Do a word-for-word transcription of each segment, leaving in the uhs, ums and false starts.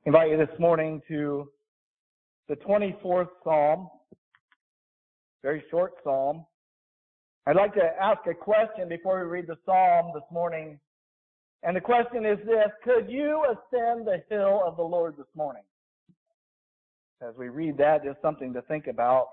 invite you this morning to the twenty-fourth Psalm, very short Psalm. I'd like to ask a question before we read the Psalm this morning. And the question is this: could you ascend the hill of the Lord this morning? As we read that, just something to think about.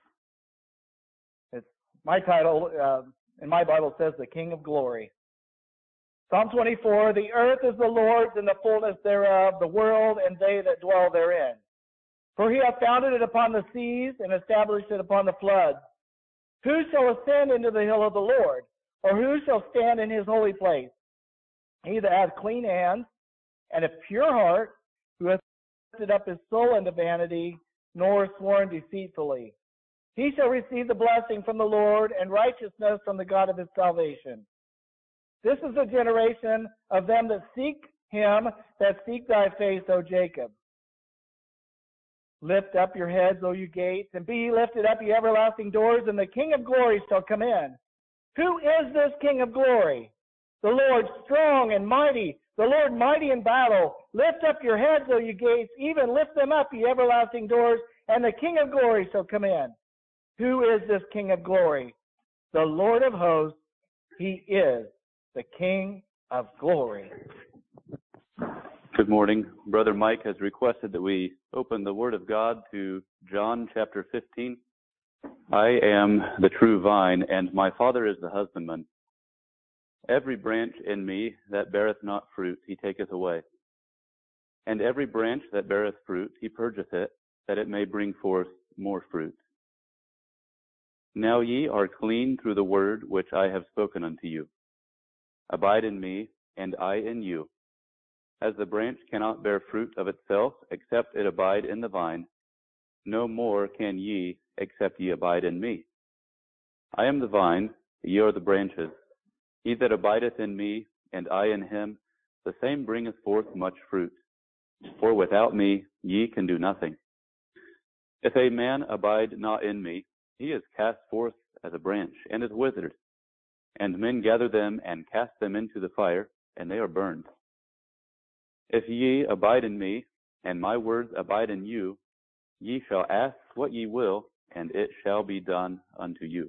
It's my title uh, in my Bible says the King of Glory. Psalm twenty-four, the earth is the Lord's and the fullness thereof, the world and they that dwell therein. For he hath founded it upon the seas and established it upon the floods. Who shall ascend into the hill of the Lord? Or who shall stand in his holy place? He that hath clean hands and a pure heart, who hath lifted up his soul unto vanity, nor sworn deceitfully. He shall receive the blessing from the Lord and righteousness from the God of his salvation. This is the generation of them that seek him, that seek thy face, O Jacob. Lift up your heads, O you gates, and be ye lifted up, ye everlasting doors, and the King of glory shall come in. Who is this King of glory? The Lord strong and mighty, the Lord mighty in battle. Lift up your heads, O you gates, even lift them up, ye everlasting doors, and the King of glory shall come in. Who is this King of glory? The Lord of hosts, he is the King of glory. Good morning. Brother Mike has requested that we open the Word of God to John chapter fifteen. I am the true vine, and my Father is the husbandman. Every branch in me that beareth not fruit, he taketh away. And every branch that beareth fruit, he purgeth it, that it may bring forth more fruit. Now ye are clean through the word which I have spoken unto you. Abide in me, and I in you. As the branch cannot bear fruit of itself, except it abide in the vine, no more can ye, except ye abide in me. I am the vine, ye are the branches. He that abideth in me, and I in him, the same bringeth forth much fruit. For without me ye can do nothing. If a man abide not in me, he is cast forth as a branch, and is withered. And men gather them, and cast them into the fire, and they are burned. If ye abide in me, and my words abide in you, ye shall ask what ye will, and it shall be done unto you.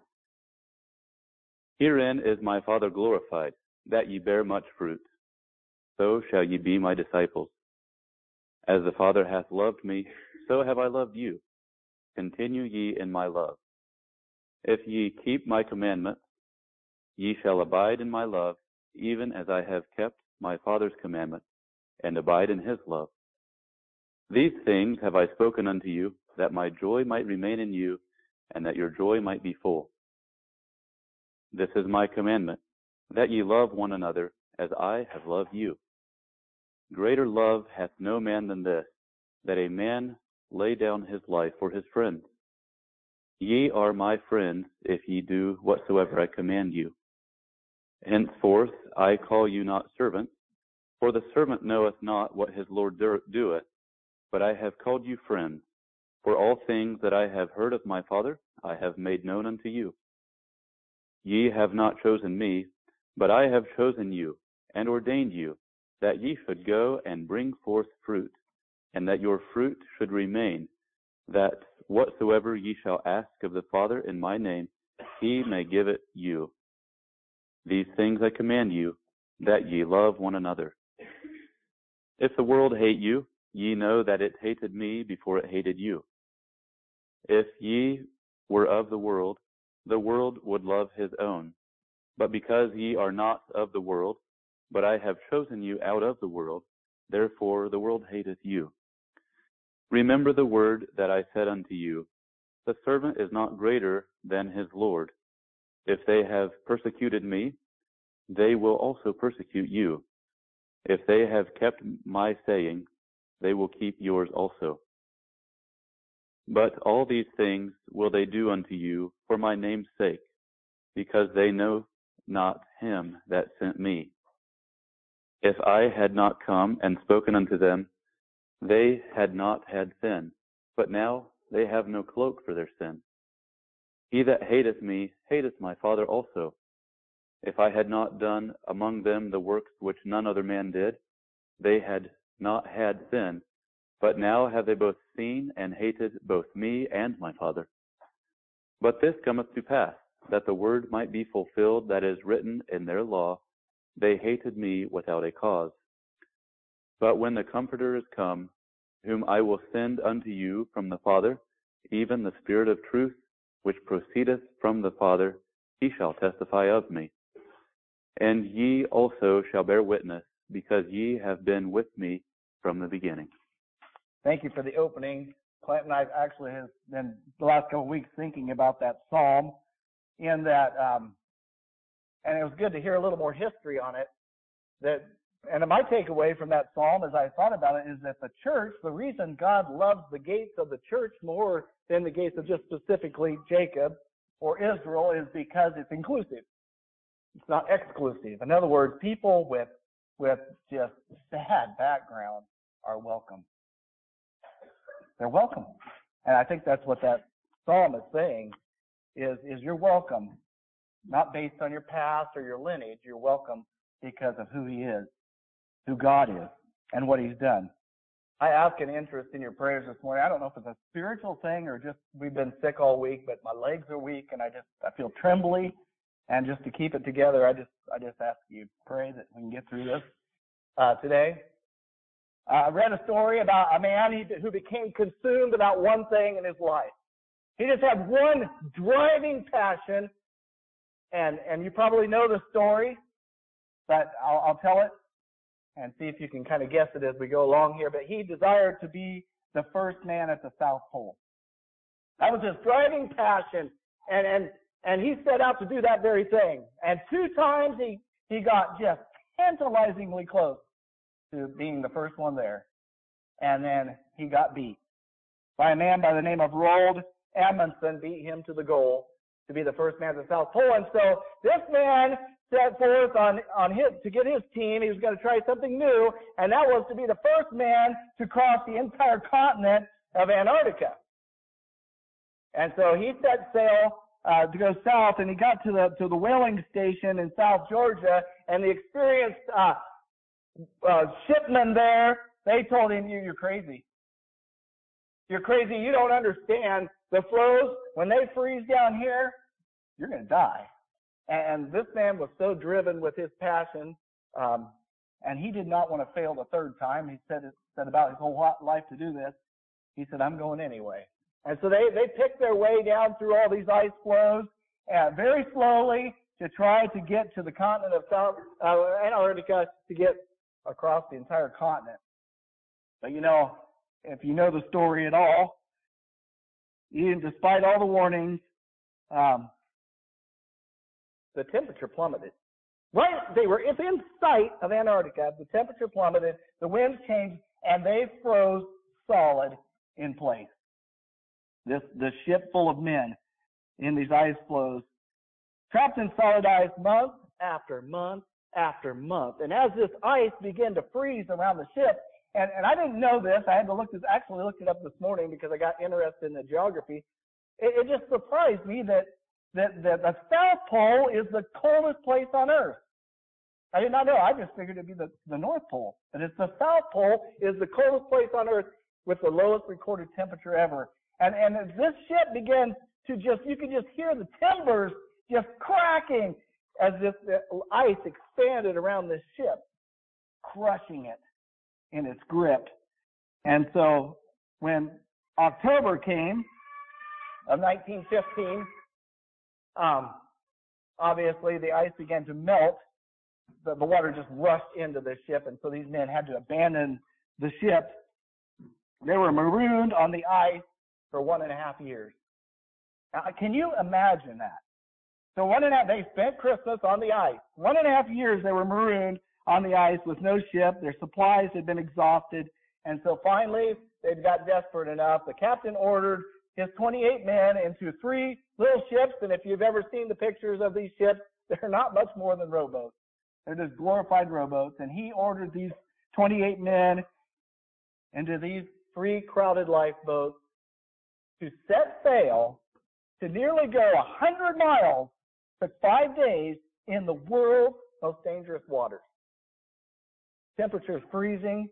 Herein is my Father glorified, that ye bear much fruit. So shall ye be my disciples. As the Father hath loved me, so have I loved you. Continue ye in my love. If ye keep my commandments, ye shall abide in my love, even as I have kept my Father's commandments, and abide in his love. These things have I spoken unto you, that my joy might remain in you, and that your joy might be full. This is my commandment, that ye love one another, as I have loved you. Greater love hath no man than this, that a man lay down his life for his friends. Ye are my friends, if ye do whatsoever I command you. Henceforth I call you not servants, for the servant knoweth not what his Lord doeth, but I have called you friends. For all things that I have heard of my Father, I have made known unto you. Ye have not chosen me, but I have chosen you, and ordained you, that ye should go and bring forth fruit, and that your fruit should remain, that whatsoever ye shall ask of the Father in my name, he may give it you. These things I command you, that ye love one another. If the world hate you, ye know that it hated me before it hated you. If ye were of the world, the world would love his own. But because ye are not of the world, but I have chosen you out of the world, therefore the world hateth you. Remember the word that I said unto you, the servant is not greater than his Lord. If they have persecuted me, they will also persecute you. If they have kept my saying, they will keep yours also. But all these things will they do unto you for my name's sake, because they know not him that sent me. If I had not come and spoken unto them, they had not had sin, but now they have no cloak for their sin. He that hateth me hateth my Father also. If I had not done among them the works which none other man did, they had not had sin, but now have they both seen and hated both me and my Father. But this cometh to pass, that the word might be fulfilled that is written in their law, they hated me without a cause. But when the Comforter is come, whom I will send unto you from the Father, even the Spirit of truth, which proceedeth from the Father, he shall testify of me. And ye also shall bear witness, because ye have been with me from the beginning. Thank you for the opening. Clint and I actually have been the last couple of weeks thinking about that psalm, in that, um, and it was good to hear a little more history on it. That, and my takeaway from that psalm, as I thought about it, is that the church, the reason God loves the gates of the church more than the gates of just specifically Jacob or Israel, is because it's inclusive. It's not exclusive. In other words, people with with just sad backgrounds are welcome. They're welcome. And I think that's what that psalm is saying, is, is you're welcome, not based on your past or your lineage. You're welcome because of who he is, who God is, and what he's done. I ask an interest in your prayers this morning. I don't know if it's a spiritual thing or just we've been sick all week, but my legs are weak and I just I feel trembly. And just to keep it together, I just I just ask you pray that we can get through this uh, today. Uh, I read a story about a man who became consumed about one thing in his life. He just had one driving passion, and and you probably know the story, but I'll, I'll tell it and see if you can kind of guess it as we go along here. But he desired to be the first man at the South Pole. That was his driving passion, and and and he set out to do that very thing. And two times he he got just tantalizingly close to being the first one there, and then he got beat by a man by the name of Roald Amundsen. Beat him to the goal to be the first man at the South Pole. And so this man set forth on on his to get his team. He was going to try something new, and that was to be the first man to cross the entire continent of Antarctica. And so he set sail uh, to go south, and he got to the to the whaling station in South Georgia, and the experienced uh, uh, shipmen there, they told him, you, you're crazy. You're crazy. You don't understand the flows. When they freeze down here, you're going to die. And this man was so driven with his passion, um, and he did not want to fail the third time. He said, said about his whole life to do this. He said, I'm going anyway. And so they, they picked their way down through all these ice flows, uh, very slowly, to try to get to the continent of South uh, Antarctica, to get across the entire continent. But you know, if you know the story at all, even despite all the warnings, um, the temperature plummeted. Right, they were in sight of Antarctica. The temperature plummeted, the winds changed, and they froze solid in place. This the ship full of men in these ice floes, trapped in solid ice month after month after month. And as this ice began to freeze around the ship, and, and I didn't know this, I had to look this, actually looked it up this morning because I got interested in the geography. It, it just surprised me that, that, that the South Pole is the coldest place on Earth. I did not know. I just figured it'd be the, the North Pole. But it's the South Pole is the coldest place on Earth with the lowest recorded temperature ever. And, and as this ship began to just, you could just hear the timbers just cracking as if the ice expanded around this ship, crushing it in its grip. And so when October came of nineteen fifteen, um, obviously the ice began to melt. The, the water just rushed into the ship, and so these men had to abandon the ship. They were marooned on the ice for one and a half years. Now, can you imagine that? So one and a half, they spent Christmas on the ice. One and a half years they were marooned on the ice with no ship. Their supplies had been exhausted. And so finally, they got desperate enough. The captain ordered his twenty-eight men into three little ships. And if you've ever seen the pictures of these ships, they're not much more than rowboats. They're just glorified rowboats. And he ordered these twenty-eight men into these three crowded lifeboats to set sail to nearly go one hundred miles, took five days in the world's most dangerous waters. Temperatures freezing,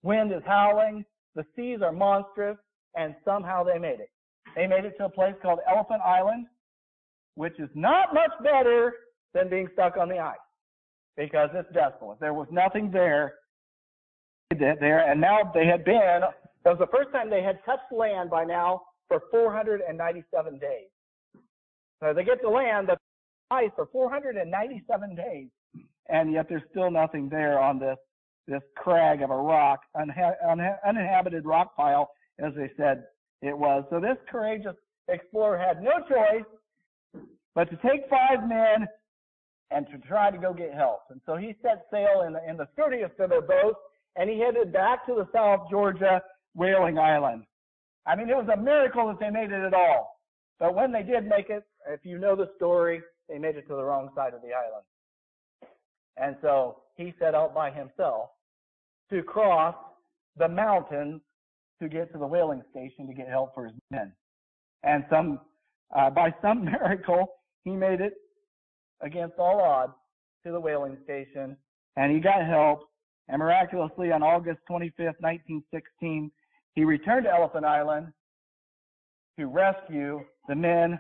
wind is howling, the seas are monstrous, and somehow they made it. They made it to a place called Elephant Island, which is not much better than being stuck on the ice because it's desolate. There was nothing there. there, and now they had been, that was the first time they had touched land by now for four hundred ninety-seven days. So they get to land, the ice for four hundred ninety-seven days, and yet there's still nothing there on this this crag of a rock, unha- unha- uninhabited rock pile, as they said it was. So this courageous explorer had no choice but to take five men and to try to go get help. And so he set sail in the, in the sturdiest of their boats, and he headed back to the South Georgia whaling island. I mean, it was a miracle that they made it at all. But when they did make it, if you know the story, they made it to the wrong side of the island. And so he set out by himself to cross the mountains to get to the whaling station to get help for his men. And some, uh, by some miracle, he made it against all odds to the whaling station, and he got help. And miraculously, on August twenty-fifth, nineteen sixteen, he returned to Elephant Island to rescue the men,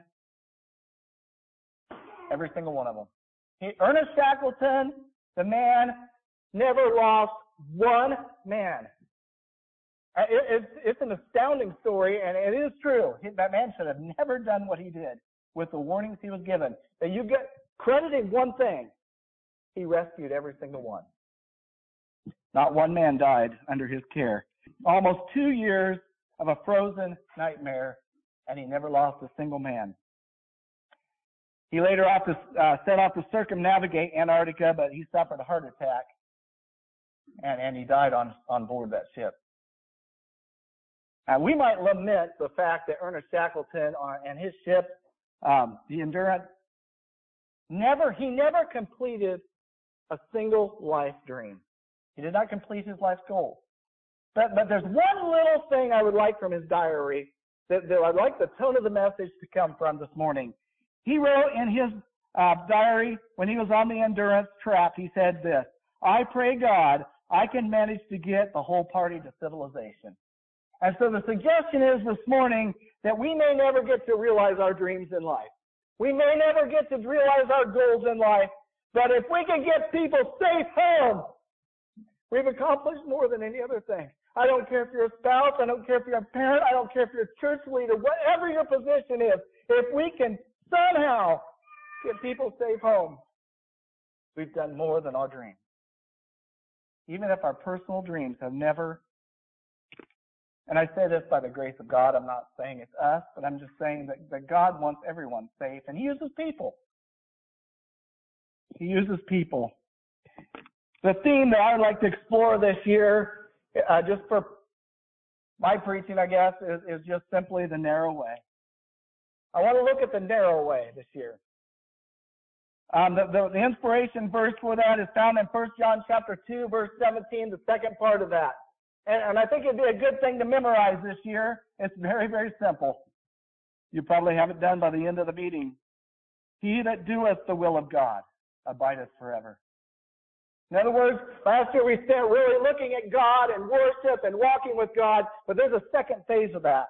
every single one of them. He, Ernest Shackleton, the man, never lost one man. It, it's, it's an astounding story, and it is true. He, that man should have never done what he did with the warnings he was given. That you get credited one thing, he rescued every single one. Not one man died under his care. Almost two years of a frozen nightmare, and he never lost a single man. He later off to, uh, set off to circumnavigate Antarctica, but he suffered a heart attack, and, and he died on, on board that ship. Uh, we might lament the fact that Ernest Shackleton uh, and his ship, um, the Endurance, never he never completed a single life dream. He did not complete his life goal. But, but there's one little thing I would like from his diary that, that I'd like the tone of the message to come from this morning. He wrote in his uh, diary when he was on the Endurance trapped, he said this, "I pray God I can manage to get the whole party to civilization." And so the suggestion is this morning that we may never get to realize our dreams in life. We may never get to realize our goals in life, but if we can get people safe home, we've accomplished more than any other thing. I don't care if you're a spouse, I don't care if you're a parent, I don't care if you're a church leader, whatever your position is, if we can somehow get people safe home, we've done more than our dreams. Even if our personal dreams have never, and I say this by the grace of God, I'm not saying it's us, but I'm just saying that, that God wants everyone safe, and He uses people. He uses people. The theme that I would like to explore this year, uh, just for my preaching, I guess, is, is just simply the narrow way. I want to look at the narrow way this year. Um, the, the, the inspiration verse for that is found in First John chapter two, verse seventeen, the second part of that. And, and I think it'd be a good thing to memorize this year. It's very, very simple. You probably have it done by the end of the meeting. He that doeth the will of God abideth forever. In other words, last year we spent really looking at God and worship and walking with God, but there's a second phase of that.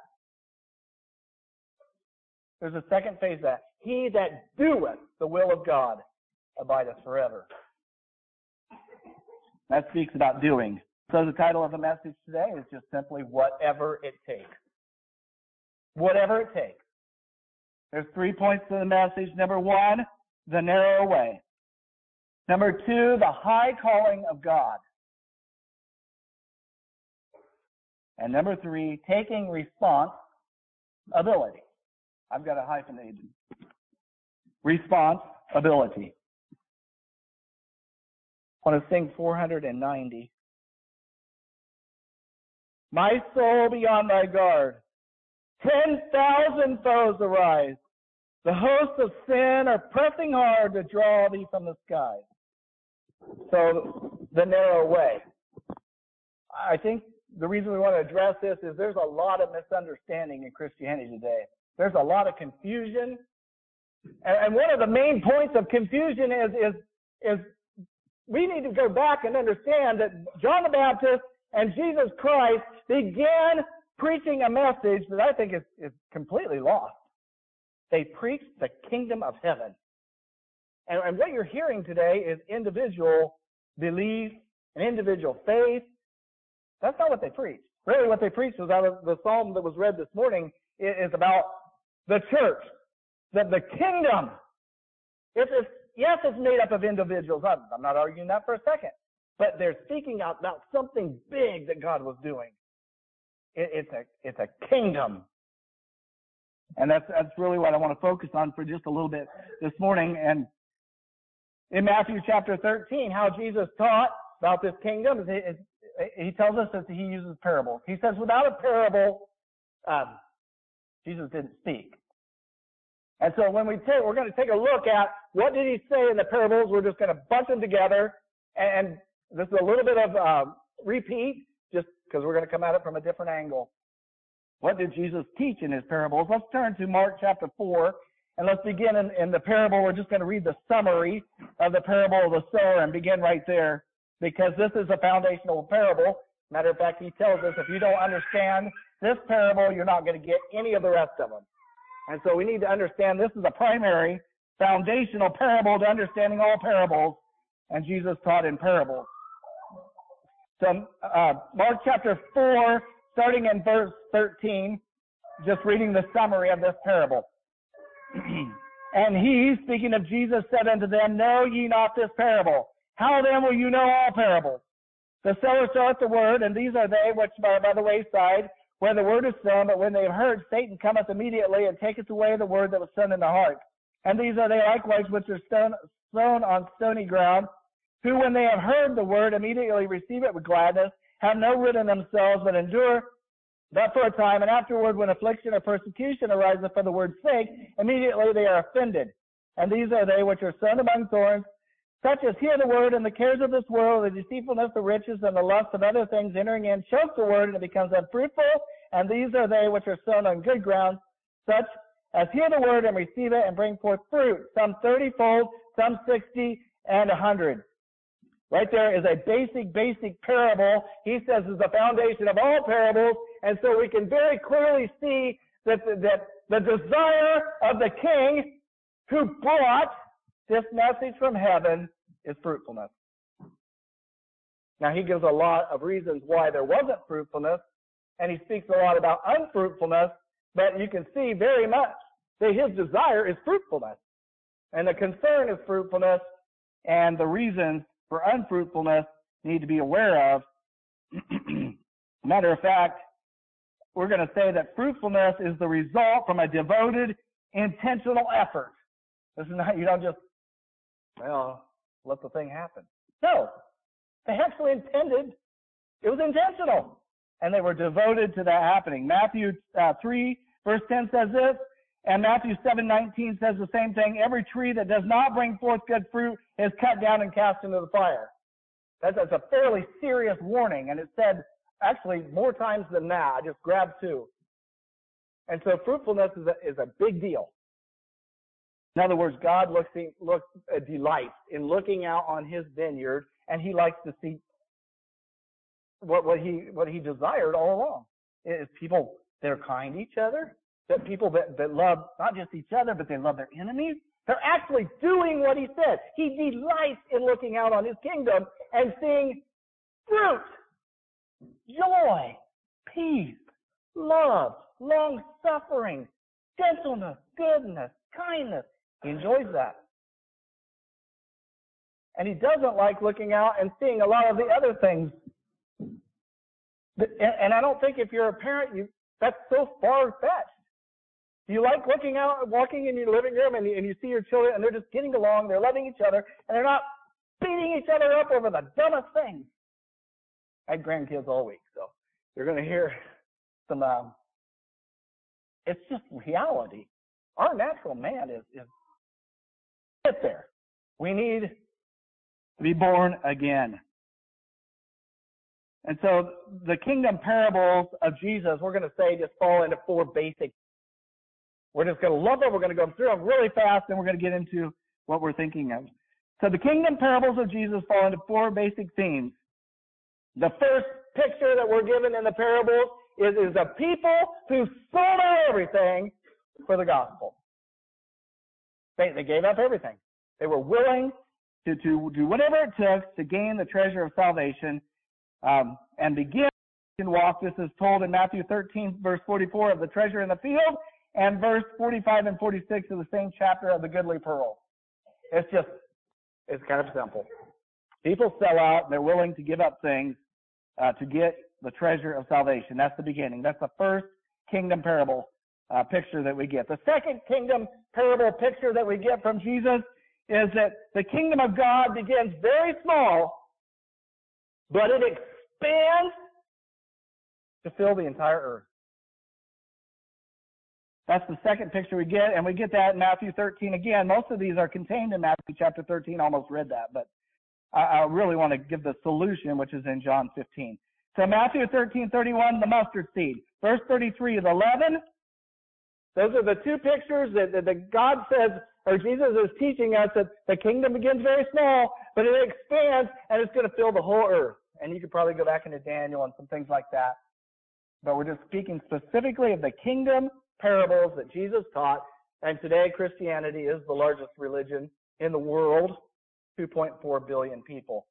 There's a second phase of that. He that doeth the will of God abideth forever. That speaks about doing. So the title of the message today is just simply Whatever It Takes. Whatever it takes. There's three points to the message. Number one, the narrow way. Number two, the high calling of God. And number three, taking responsibility. I've got a hyphenated. Responsibility. I want to sing four hundred ninety. My soul be on thy guard. Ten thousand foes arise. The hosts of sin are pressing hard to draw thee from the skies. So, the narrow way. I think the reason we want to address this is there's a lot of misunderstanding in Christianity today. There's a lot of confusion. And one of the main points of confusion is, is, is we need to go back and understand that John the Baptist And Jesus Christ began preaching a message that I think is, is completely lost. They preached the kingdom of heaven. And, and what you're hearing today is individual belief and individual faith. That's not what they preached. Really what they preached was out of the psalm that was read this morning is about the church, that the kingdom. It's, it's, yes, it's made up of individuals. I'm, I'm not arguing that for a second. But they're speaking out about something big that God was doing. It, it's a it's a kingdom. And that's that's really what I want to focus on for just a little bit this morning. And in Matthew chapter thirteen, how Jesus taught about this kingdom, is he, he tells us that he uses parables. He says, without a parable, um, Jesus didn't speak. And so when we take, we're going to take a look at what did he say in the parables. We're just going to bunch them together. And this is a little bit of uh, repeat, just because we're going to come at it from a different angle. What did Jesus teach in his parables? Let's turn to Mark chapter four, and let's begin in, in the parable. We're just going to read the summary of the parable of the sower and begin right there, because this is a foundational parable. Matter of fact, he tells us if you don't understand this parable, you're not going to get any of the rest of them. And so we need to understand this is a primary foundational parable to understanding all parables, and Jesus taught in parables. So uh, Mark chapter four, starting in verse thirteen, just reading the summary of this parable. And he, speaking of Jesus, said unto them, Know ye not this parable? How then will you know all parables? The sower soweth the word, and these are they which are by the wayside, where the word is sown, but when they have heard, Satan cometh immediately and taketh away the word that was sown in the heart. And these are they likewise which are sown, sown on stony ground, who when they have heard the word immediately receive it with gladness, have no root in themselves, but endure but for a time, and afterward when affliction or persecution arises for the word's sake, immediately they are offended. And these are they which are sown among thorns, such as hear the word, and the cares of this world, the deceitfulness of riches, and the lust of other things entering in, choke the word, and it becomes unfruitful. And these are they which are sown on good ground, such as hear the word and receive it, and bring forth fruit, some thirty-fold, some sixty, and a hundred. Right there is a basic, basic parable. He says is the foundation of all parables, and so we can very clearly see that the, that the desire of the king who brought this message from heaven is fruitfulness. Now, he gives a lot of reasons why there wasn't fruitfulness, and he speaks a lot about unfruitfulness, but you can see very much that his desire is fruitfulness, and the concern is fruitfulness, and the reasons for unfruitfulness need to be aware of. Matter of fact, we're going to say that fruitfulness is the result from a devoted, intentional effort. This is not, you don't just, well, let the thing happen. No, they actually intended, it was intentional, and they were devoted to that happening. Matthew uh, three, verse ten says this, and Matthew seven nineteen says the same thing. Every tree that does not bring forth good fruit is cut down and cast into the fire. That's, that's a fairly serious warning, and it said actually more times than that. I just grabbed two. And so fruitfulness is a, is a big deal. In other words, God looks, looks uh, delights in looking out on his vineyard, and he likes to see what, what he what he desired all along. Is people that are kind to each other, that people that, that love not just each other, but they love their enemies. They're actually doing what he said. He delights in looking out on his kingdom and seeing fruit, joy, peace, love, long-suffering, gentleness, goodness, kindness. He enjoys that. And he doesn't like looking out and seeing a lot of the other things. And I don't think if you're a parent, you that's so far-fetched. You like looking out, walking in your living room, and you, and you see your children, and they're just getting along, they're loving each other, and they're not beating each other up over the dumbest things. I had grandkids all week, so you're going to hear some, um, it's just reality. Our natural man is, is sit there. We need to be born again. And so the kingdom parables of Jesus, we're going to say, just fall into four basic. We're just going to lump them. We're going to go through them really fast, and we're going to get into what we're thinking of. So the kingdom parables of Jesus fall into four basic themes. The first picture that we're given in the parables is, is a people who sold out everything for the gospel. They, they gave up everything. They were willing to, to do whatever it took to gain the treasure of salvation um, and begin to walk. This is told in Matthew thirteen, verse forty-four of the treasure in the field, and verse forty-five and forty-six of the same chapter of the goodly pearl. It's just, it's kind of simple. People sell out, and they're willing to give up things uh, to get the treasure of salvation. That's the beginning. That's the first kingdom parable uh, picture that we get. The second kingdom parable picture that we get from Jesus is that the kingdom of God begins very small, but it expands to fill the entire earth. That's the second picture we get, and we get that in Matthew thirteen again. Most of these are contained in Matthew chapter thirteen. Almost read that, but I, I really want to give the solution, which is in John fifteen. So Matthew thirteen thirty-one, the mustard seed. Verse thirty-three, the leaven. Those are the two pictures that, that, that God says, or Jesus is teaching us, that the kingdom begins very small, but it expands, and it's going to fill the whole earth. And you could probably go back into Daniel and some things like that. But we're just speaking specifically of the kingdom parables that Jesus taught. And today, Christianity is the largest religion in the world, two point four billion people.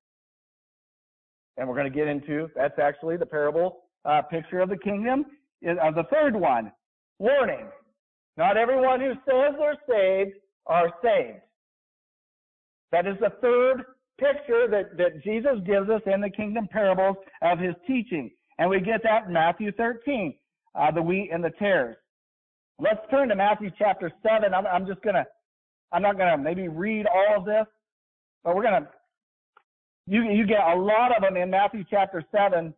And we're going to get into, that's actually the parable uh, picture of the kingdom. Uh, the third one, warning. Not everyone who says they're saved are saved. That is the third picture that, that Jesus gives us in the kingdom parables of his teaching. And we get that in Matthew thirteen, uh, the wheat and the tares. Let's turn to Matthew chapter seven. I'm, I'm just going to, I'm not going to maybe read all of this, but we're going to, you, you get a lot of them in Matthew chapter seven.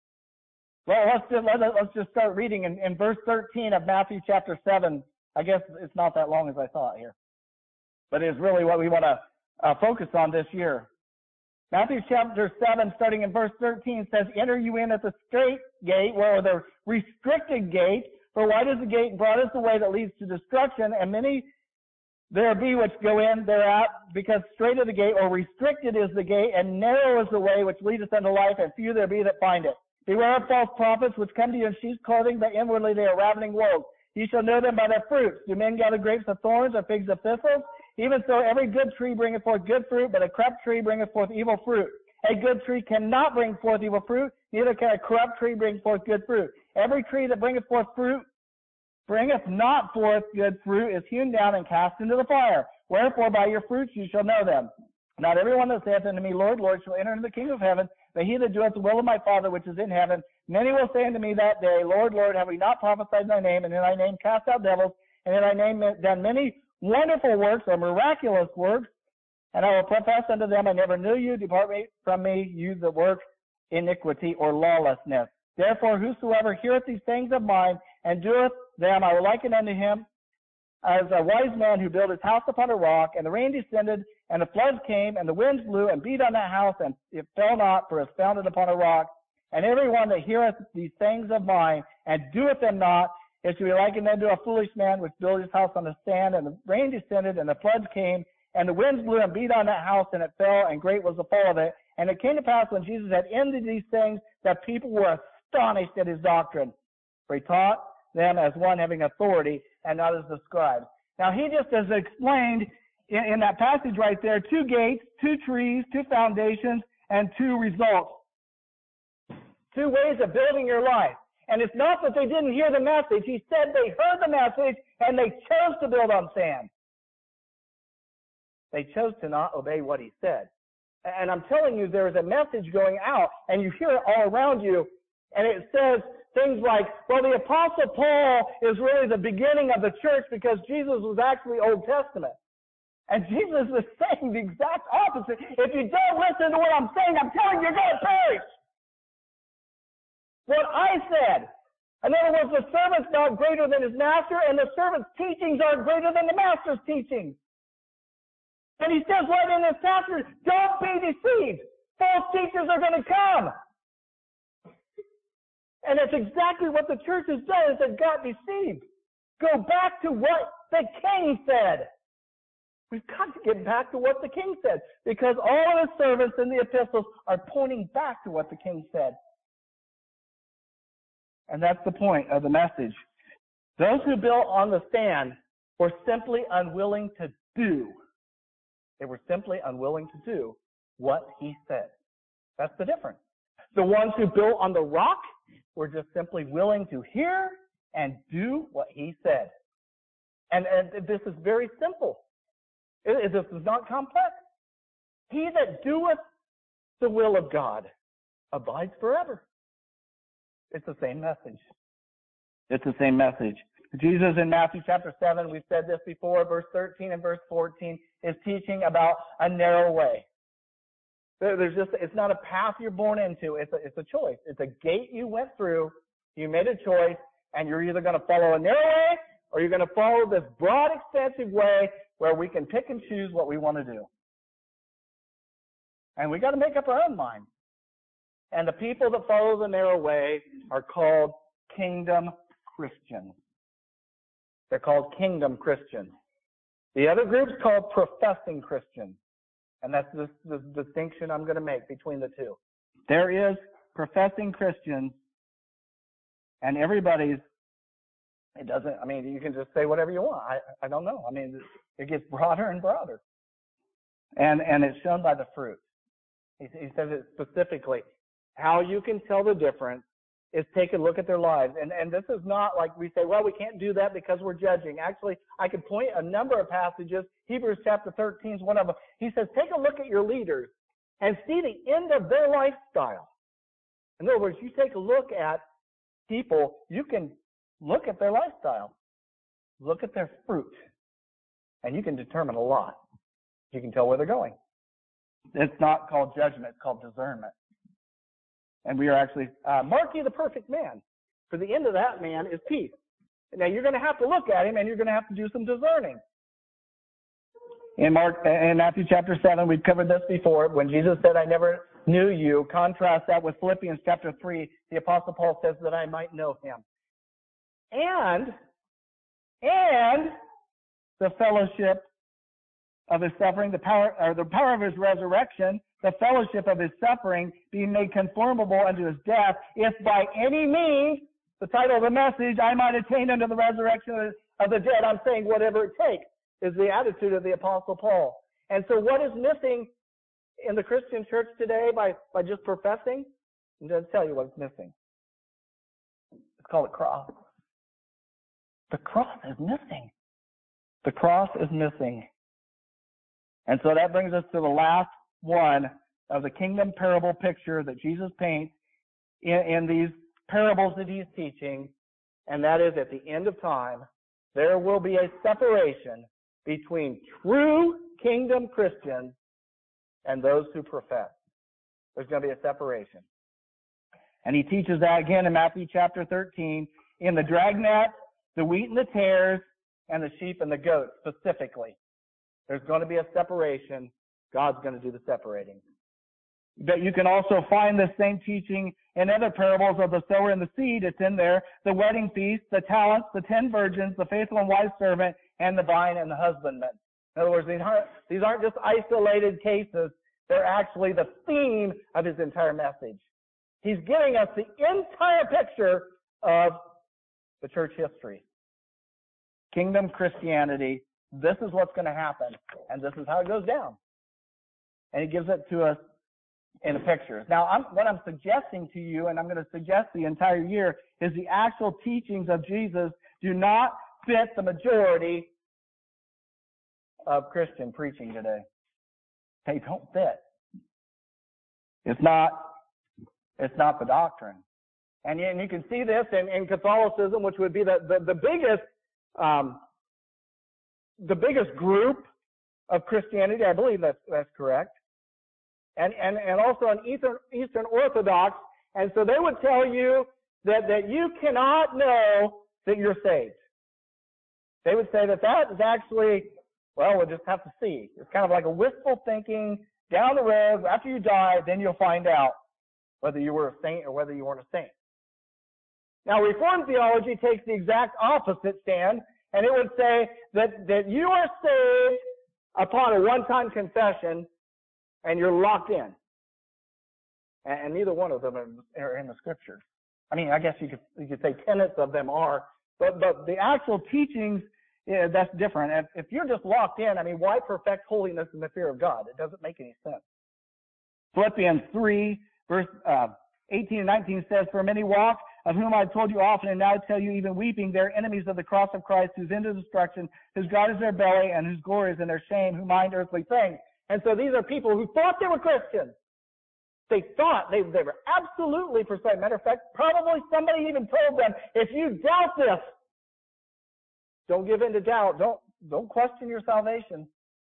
Well, let's just, let, let's just start reading in, in verse thirteen of Matthew chapter seven. I guess it's not that long as I thought here, but it's really what we want to uh, focus on this year. Matthew chapter seven, starting in verse thirteen, says, "Enter you in at the straight gate, or the restricted gate, for wide is the gate, and broad is the way that leads to destruction, and many there be which go in thereat, because straight is the gate, or restricted is the gate, and narrow is the way which leadeth unto life, and few there be that find it. Beware of false prophets, which come to you in sheep's clothing, but inwardly they are ravening wolves. Ye shall know them by their fruits. Do men gather grapes of thorns, or figs of thistles? Even so, every good tree bringeth forth good fruit, but a corrupt tree bringeth forth evil fruit. A good tree cannot bring forth evil fruit, neither can a corrupt tree bring forth good fruit. Every tree that bringeth forth fruit bringeth not forth good fruit is hewn down and cast into the fire. Wherefore by your fruits you shall know them. Not everyone that saith unto me, Lord, Lord, shall enter into the kingdom of heaven, but he that doeth the will of my Father which is in heaven. Many will say unto me that day, Lord, Lord, have we not prophesied in thy name, and in thy name cast out devils, and in thy name done many wonderful works or miraculous works? And I will profess unto them, I never knew you. Depart from me, you that work iniquity or lawlessness. Therefore, whosoever heareth these things of mine and doeth them, I will liken unto him as a wise man who built his house upon a rock, and the rain descended, and the floods came, and the winds blew and beat on that house, and it fell not, for it was founded upon a rock. And every one that heareth these things of mine and doeth them not, it shall be likened unto a foolish man which built his house on the sand, and the rain descended, and the floods came, and the winds blew and beat on that house, and it fell, and great was the fall of it. And it came to pass when Jesus had ended these things, that people were astonished at his doctrine. For he taught them as one having authority, and not as the scribes." Now he just has explained in, in that passage right there, two gates, two trees, two foundations, and two results. Two ways of building your life. And it's not that they didn't hear the message. He said they heard the message, and they chose to build on sand. They chose to not obey what he said. And I'm telling you, there is a message going out, and you hear it all around you, and it says things like, well, the Apostle Paul is really the beginning of the church because Jesus was actually Old Testament. And Jesus is saying the exact opposite. If you don't listen to what I'm saying, I'm telling you, you're going to perish. What I said. In other words, the servant's not greater than his master, and the servant's teachings aren't greater than the master's teachings. And he says right in this passage, don't be deceived. False teachers are going to come. And that's exactly what the church has done, is it got deceived. Go back to what the king said. We've got to get back to what the king said, because all of his servants in the epistles are pointing back to what the king said. And that's the point of the message. Those who built on the stand were simply unwilling to do. They were simply unwilling to do what he said. That's the difference. The ones who built on the rock were just simply willing to hear and do what he said. And, and this is very simple. It, it, this is not complex. He that doeth the will of God abides forever. It's the same message. It's the same message. Jesus in Matthew chapter seven, we've said this before, verse thirteen and verse fourteen, is teaching about a narrow way. There's just, it's not a path you're born into. It's a, it's a choice. It's a gate you went through. You made a choice, and you're either going to follow a narrow way or you're going to follow this broad, expansive way where we can pick and choose what we want to do. And we got to make up our own mind. And the people that follow the narrow way are called kingdom Christians. They're called kingdom Christians. The other group's called professing Christians. And that's the, the distinction I'm going to make between the two. There is professing Christians, and everybody's, it doesn't, I mean, you can just say whatever you want. I, I don't know. I mean, it gets broader and broader. And, and it's shown by the fruit. He, he says it specifically. How you can tell the difference is take a look at their lives. And, and this is not like we say, well, we can't do that because we're judging. Actually, I could point a number of passages. Hebrews chapter thirteen is one of them. He says, take a look at your leaders and see the end of their lifestyle. In other words, you take a look at people, you can look at their lifestyle, look at their fruit, and you can determine a lot. You can tell where they're going. It's not called judgment, it's called discernment. And we are actually, uh, mark ye the perfect man. For the end of that man is peace. Now you're going to have to look at him and you're going to have to do some discerning. In Mark, in Matthew chapter seven, we've covered this before. When Jesus said, I never knew you, contrast that with Philippians chapter three. The Apostle Paul says that I might know him. And, and the fellowship of his suffering, the power, or the power of his resurrection, the fellowship of his suffering, being made conformable unto his death, if by any means, the title of the message, I might attain unto the resurrection of the dead. I'm saying whatever it takes is the attitude of the Apostle Paul. And so what is missing in the Christian church today by, by just professing? I'm going to tell you what's missing. It's called a cross. The cross is missing. The cross is missing. And so that brings us to the last one of the kingdom parable picture that Jesus paints in, in these parables that he's teaching, and that is at the end of time, there will be a separation between true kingdom Christians and those who profess. There's going to be a separation. And he teaches that again in Matthew chapter thirteen, in the dragnet, the wheat and the tares, and the sheep and the goats specifically. There's going to be a separation. God's going to do the separating. But you can also find this same teaching in other parables of the sower and the seed. It's in there. The wedding feast, the talents, the ten virgins, the faithful and wise servant, and the vine and the husbandman. In other words, these aren't, these aren't just isolated cases. They're actually the theme of his entire message. He's giving us the entire picture of the church history. Kingdom Christianity. This is what's going to happen, and this is how it goes down. And he gives it to us in the pictures. Now, I'm, what I'm suggesting to you, and I'm going to suggest the entire year, is the actual teachings of Jesus do not fit the majority of Christian preaching today. They don't fit. It's not, it's not the doctrine. And you, and you can see this in, in Catholicism, which would be the, the, the biggest, um, the biggest group of Christianity. I believe that's, that's correct. And, and, and also in Eastern, Eastern Orthodox. And so they would tell you that, that you cannot know that you're saved. They would say that that is actually, well, we'll just have to see. It's kind of like a wistful thinking down the road. After you die, then you'll find out whether you were a saint or whether you weren't a saint. Now, Reformed theology takes the exact opposite stand, and it would say that, that you are saved upon a one-time confession, and you're locked in. And, and neither one of them are, are in the Scriptures. I mean, I guess you could you could say tenets of them are, but but the actual teachings, yeah, that's different. If, if you're just locked in, I mean, why perfect holiness in the fear of God? It doesn't make any sense. Philippians three, verse uh, eighteen and nineteen says, "For many walk, of whom I've told you often, and now tell you even weeping, they're enemies of the cross of Christ, whose end is destruction, whose God is their belly, and whose glory is in their shame, who mind earthly things." And so these are people who thought they were Christians. They thought they, they were absolutely persuaded. Matter of fact, probably somebody even told them, if you doubt this, don't give in to doubt. Don't don't question your salvation.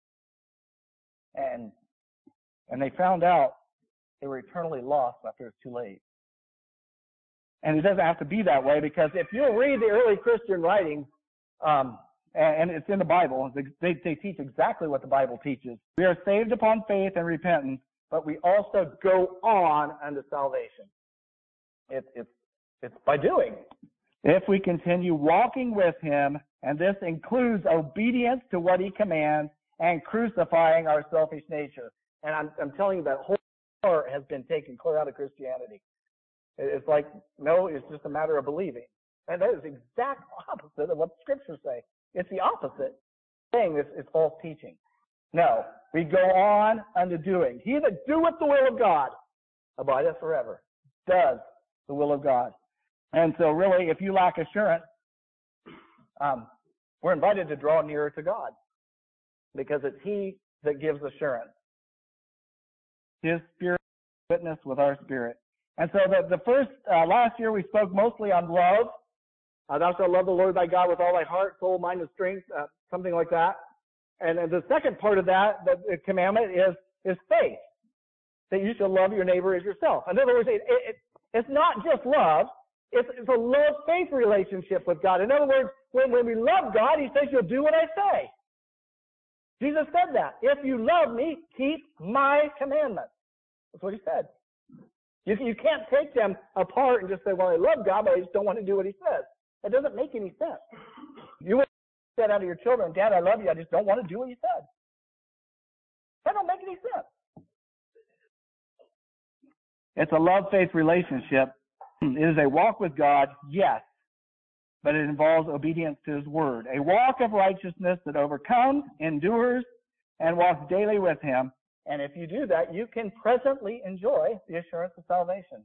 And and they found out they were eternally lost after it was too late. And it doesn't have to be that way, because if you'll read the early Christian writings, um, and, and it's in the Bible, they, they teach exactly what the Bible teaches. We are saved upon faith and repentance, but we also go on unto salvation. It, it's, it's by doing. If we continue walking with him, and this includes obedience to what he commands and crucifying our selfish nature. And I'm, I'm telling you, that whole part has been taken clear out of Christianity. It's like, no, it's just a matter of believing. And that is the exact opposite of what the scriptures say. It's the opposite thing. It's, it's false teaching. No, we go on unto doing. He that doeth the will of God abideth forever. Does the will of God. And so really, if you lack assurance, um, we're invited to draw nearer to God, because it's he that gives assurance. His spirit witness with our spirit. And so the, the first, uh, last year we spoke mostly on love. Uh, thou shalt love the Lord thy God with all thy heart, soul, mind, and strength, uh, something like that. And, and the second part of that, the, the commandment is, is faith, that you shall love your neighbor as yourself. In other words, it, it, it's not just love, it's, it's a love-faith relationship with God. In other words, when, when we love God, he says, you'll do what I say. Jesus said that. If you love me, keep my commandments. That's what he said. You, you can't take them apart and just say, well, I love God, but I just don't want to do what he says. That doesn't make any sense. You would say that out of your children, Dad, I love you, I just don't want to do what you said. That don't make any sense. It's a love-faith relationship. It is a walk with God, yes, but it involves obedience to his word. A walk of righteousness that overcomes, endures, and walks daily with him. And if you do that, you can presently enjoy the assurance of salvation.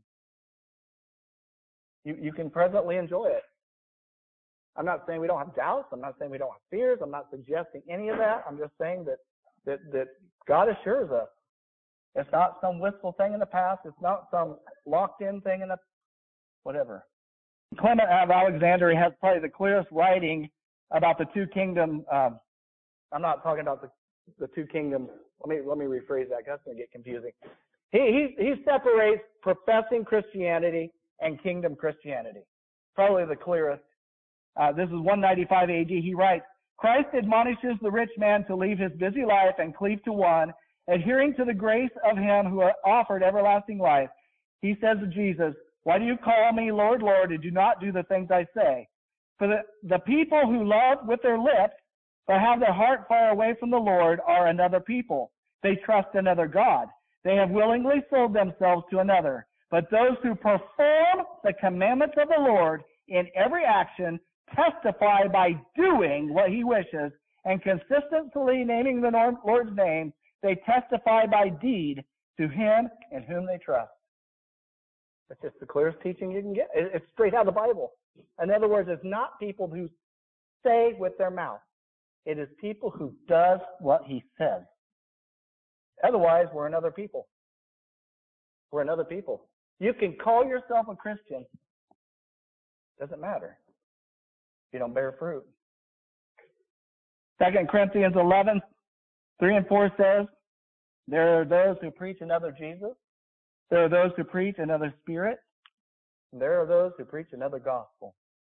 You, you can presently enjoy it. I'm not saying we don't have doubts. I'm not saying we don't have fears. I'm not suggesting any of that. I'm just saying that, that, that God assures us. It's not some wistful thing in the past. It's not some locked-in thing in the whatever. Clement of Alexandria has probably the clearest writing about the two kingdoms. Um, I'm not talking about the, the two kingdoms. Let me let me rephrase that, because that's going to get confusing. He, he, he separates professing Christianity and kingdom Christianity. Probably the clearest. Uh, this is one ninety-five A D. He writes, Christ admonishes the rich man to leave his busy life and cleave to one, adhering to the grace of him who offered everlasting life. He says to Jesus, why do you call me Lord, Lord, and do not do the things I say? For the, the people who love with their lips, but have their heart far away from the Lord, are another people. They trust another God. They have willingly sold themselves to another. But those who perform the commandments of the Lord in every action testify by doing what he wishes, and consistently naming the Lord's name, they testify by deed to him in whom they trust. That's just the clearest teaching you can get. It's straight out of the Bible. In other words, it's not people who say with their mouth. It is people who does what he says. Otherwise, we're another people. We're another people. You can call yourself a Christian. Doesn't matter if you don't bear fruit. Second Corinthians eleven, three and four says, there are those who preach another Jesus. There are those who preach another spirit. And there are those who preach another gospel.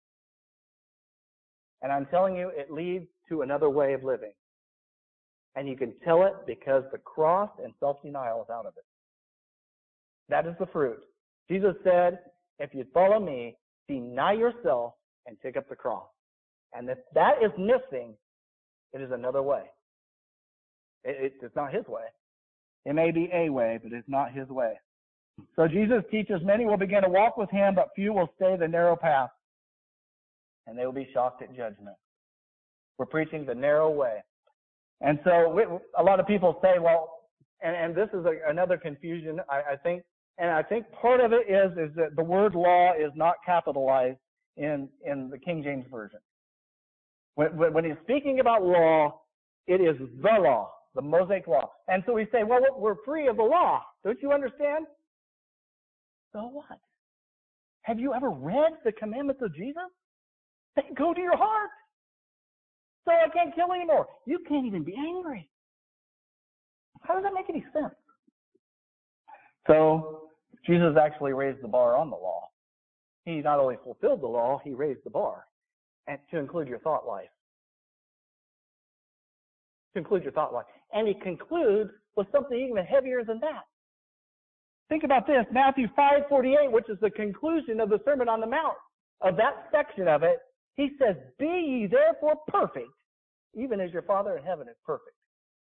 And I'm telling you, it leads to another way of living. And you can tell it because the cross and self-denial is out of it. That is the fruit. Jesus said, if you follow me, deny yourself and take up the cross. And if that is missing, it is another way. It, it, it's not his way. It may be a way, but it's not his way. So Jesus teaches many will begin to walk with him, but few will stay the narrow path, and they will be shocked at judgment. We're preaching the narrow way. And so we, a lot of people say, well, and, and this is a, another confusion, I, I think, and I think part of it is, is that the word law is not capitalized in, in the King James Version. When, when he's speaking about law, it is the law, the Mosaic law. And so we say, well, we're free of the law. Don't you understand? So what? Have you ever read the commandments of Jesus? They go to your heart. So I can't kill anymore. You can't even be angry. How does that make any sense? So Jesus actually raised the bar on the law. He not only fulfilled the law, he raised the bar, and to include your thought life. To include your thought life. And he concludes with something even heavier than that. Think about this, Matthew five forty-eight, which is the conclusion of the Sermon on the Mount. Of that section of it, he says, be ye therefore perfect, even as your Father in heaven is perfect.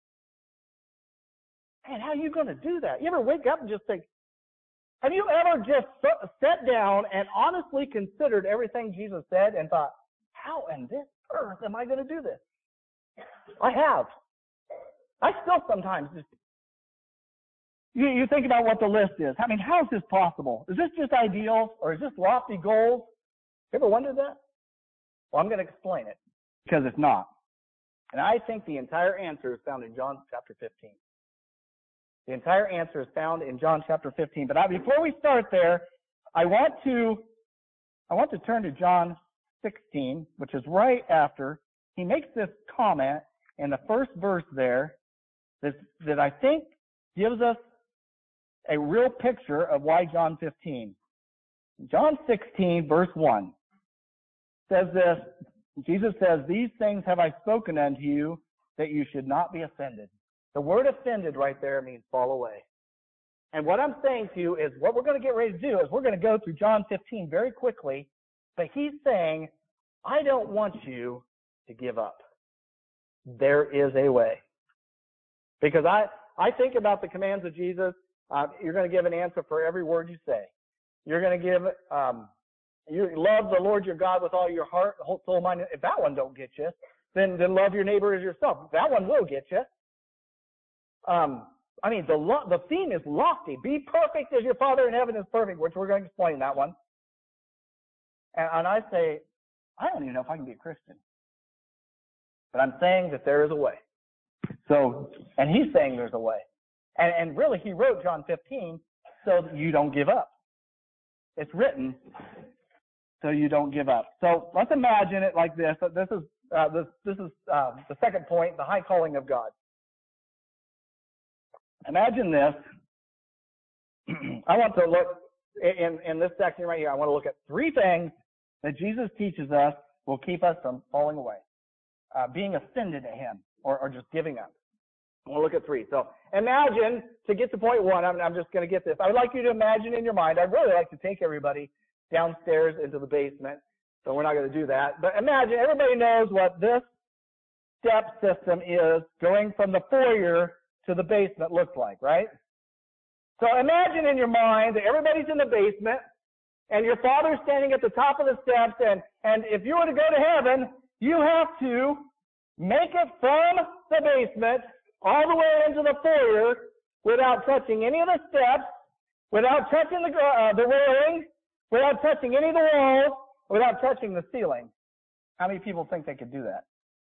Man, how are you going to do that? You ever wake up and just think, have you ever just sat down and honestly considered everything Jesus said and thought, how on this earth am I going to do this? I have. I still sometimes just, you, you think about what the list is. I mean, how is this possible? Is this just ideals or is this lofty goals? You ever wondered that? Well, I'm going to explain it because it's not. And I think the entire answer is found in John chapter fifteen. The entire answer is found in John chapter fifteen. But I, before we start there, I want to I want to turn to John sixteen, which is right after he makes this comment in the first verse there that, that I think gives us a real picture of why John fifteen. John sixteen, verse one says this, Jesus says, these things have I spoken unto you, that you should not be offended. The word offended right there means fall away. And what I'm saying to you is what we're going to get ready to do is we're going to go through John fifteen very quickly, but he's saying, I don't want you to give up. There is a way. Because I, I think about the commands of Jesus. Uh, you're going to give an answer for every word you say. You're going to give, um, you love the Lord your God with all your heart, whole soul, mind. If that one don't get you, then, then love your neighbor as yourself. That one will get you. Um, I mean, the lo- the theme is lofty. Be perfect as your Father in heaven is perfect, which we're going to explain that one. And, and I say, I don't even know if I can be a Christian. But I'm saying that there is a way. So, and he's saying there's a way. And, and really, he wrote John fifteen so that you don't give up. It's written so you don't give up. So let's imagine it like this. This is uh, this this is uh, the second point: the high calling of God. Imagine this. I want to look in in this section right here. I want to look at three things that Jesus teaches us will keep us from falling away, uh, being offended at Him, or, or just giving up. We'll look at three. So imagine, to get to point one, I'm, I'm just going to get this. I would like you to imagine in your mind, I'd really like to take everybody downstairs into the basement, so we're not going to do that. But imagine, everybody knows what this step system is going from the foyer to the basement looks like, right? So imagine in your mind that everybody's in the basement, and your Father's standing at the top of the steps, and, and if you were to go to heaven, you have to make it from the basement all the way into the foyer without touching any of the steps, without touching the uh, the railing, without touching any of the walls, without touching the ceiling. How many people think they could do that?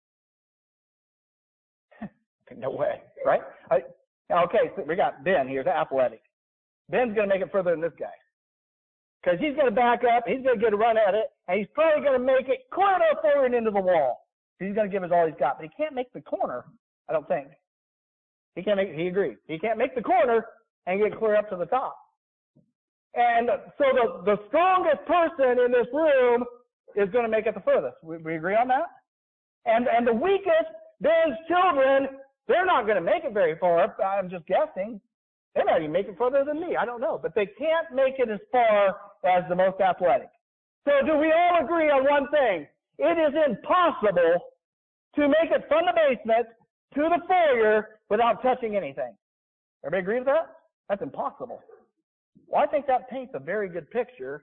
No way, right? I, okay, so we got Ben here, the athletic. Ben's going to make it further than this guy. Because he's going to back up, he's going to get a run at it, and he's probably going to make it clear to the foyer and into the wall. He's going to give us all he's got. But he can't make the corner, I don't think. He can't make, he agrees. He can't make the corner and get clear up to the top. And so the, the strongest person in this room is going to make it the furthest. We, we agree on that? And, and the weakest, Ben's children, they're not going to make it very far. I'm just guessing. They might even make it further than me. I don't know. But they can't make it as far as the most athletic. So do we all agree on one thing? It is impossible to make it from the basement to the foyer without touching anything. Everybody agree with that? That's impossible. Well, I think that paints a very good picture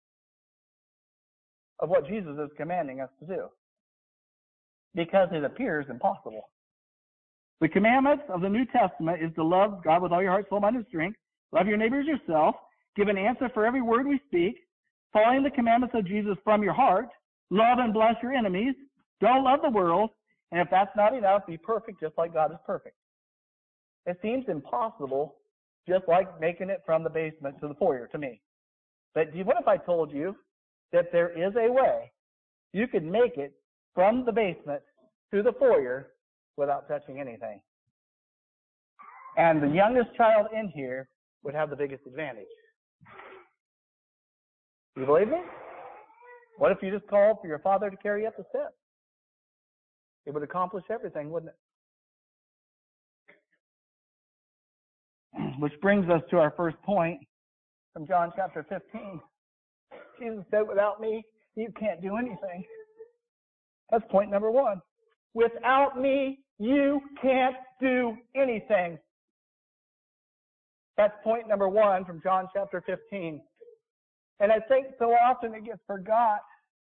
of what Jesus is commanding us to do, because it appears impossible. The commandments of the New Testament is to love God with all your heart, soul, mind, and strength, love your neighbor as yourself, give an answer for every word we speak, following the commandments of Jesus from your heart, love and bless your enemies, don't love the world, and if that's not enough, be perfect just like God is perfect. It seems impossible, just like making it from the basement to the foyer to me. But what if I told you that there is a way you could make it from the basement to the foyer without touching anything? And the youngest child in here would have the biggest advantage. You believe me? What if you just called for your father to carry you up the steps? It would accomplish everything, wouldn't it? Which brings us to our first point from John chapter fifteen. Jesus said, without me, you can't do anything. That's point number one. Without me, you can't do anything. That's point number one from John chapter fifteen. And I think so often it gets forgot.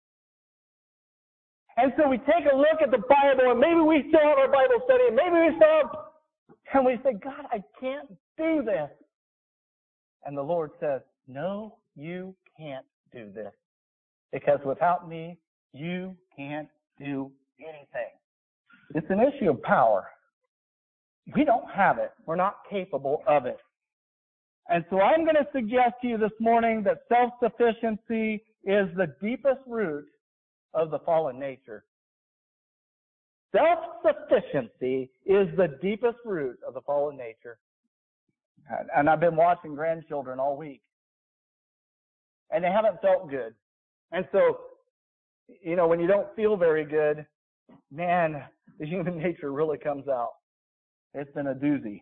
And so we take a look at the Bible, and maybe we still have our Bible study, and maybe we still have, and we say, God, I can't do this. And the Lord says, no, you can't do this. Because without me, you can't do anything. It's an issue of power. We don't have it. We're not capable of it. And so I'm going to suggest to you this morning that self-sufficiency is the deepest root of the fallen nature. Self-sufficiency is the deepest root of the fallen nature. And I've been watching grandchildren all week. And they haven't felt good. And so, you know, when you don't feel very good, man, the human nature really comes out. It's been a doozy.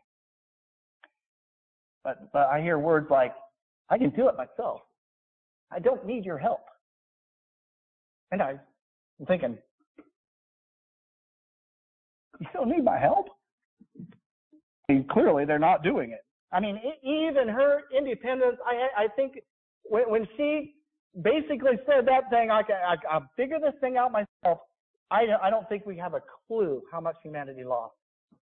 But, but I hear words like, I can do it myself. I don't need your help. And I, I'm thinking, you don't need my help? And clearly, they're not doing it. I mean, even her independence, I, I think when, when she basically said that thing, I can I, I'll figure this thing out myself, I, I don't think we have a clue how much humanity lost.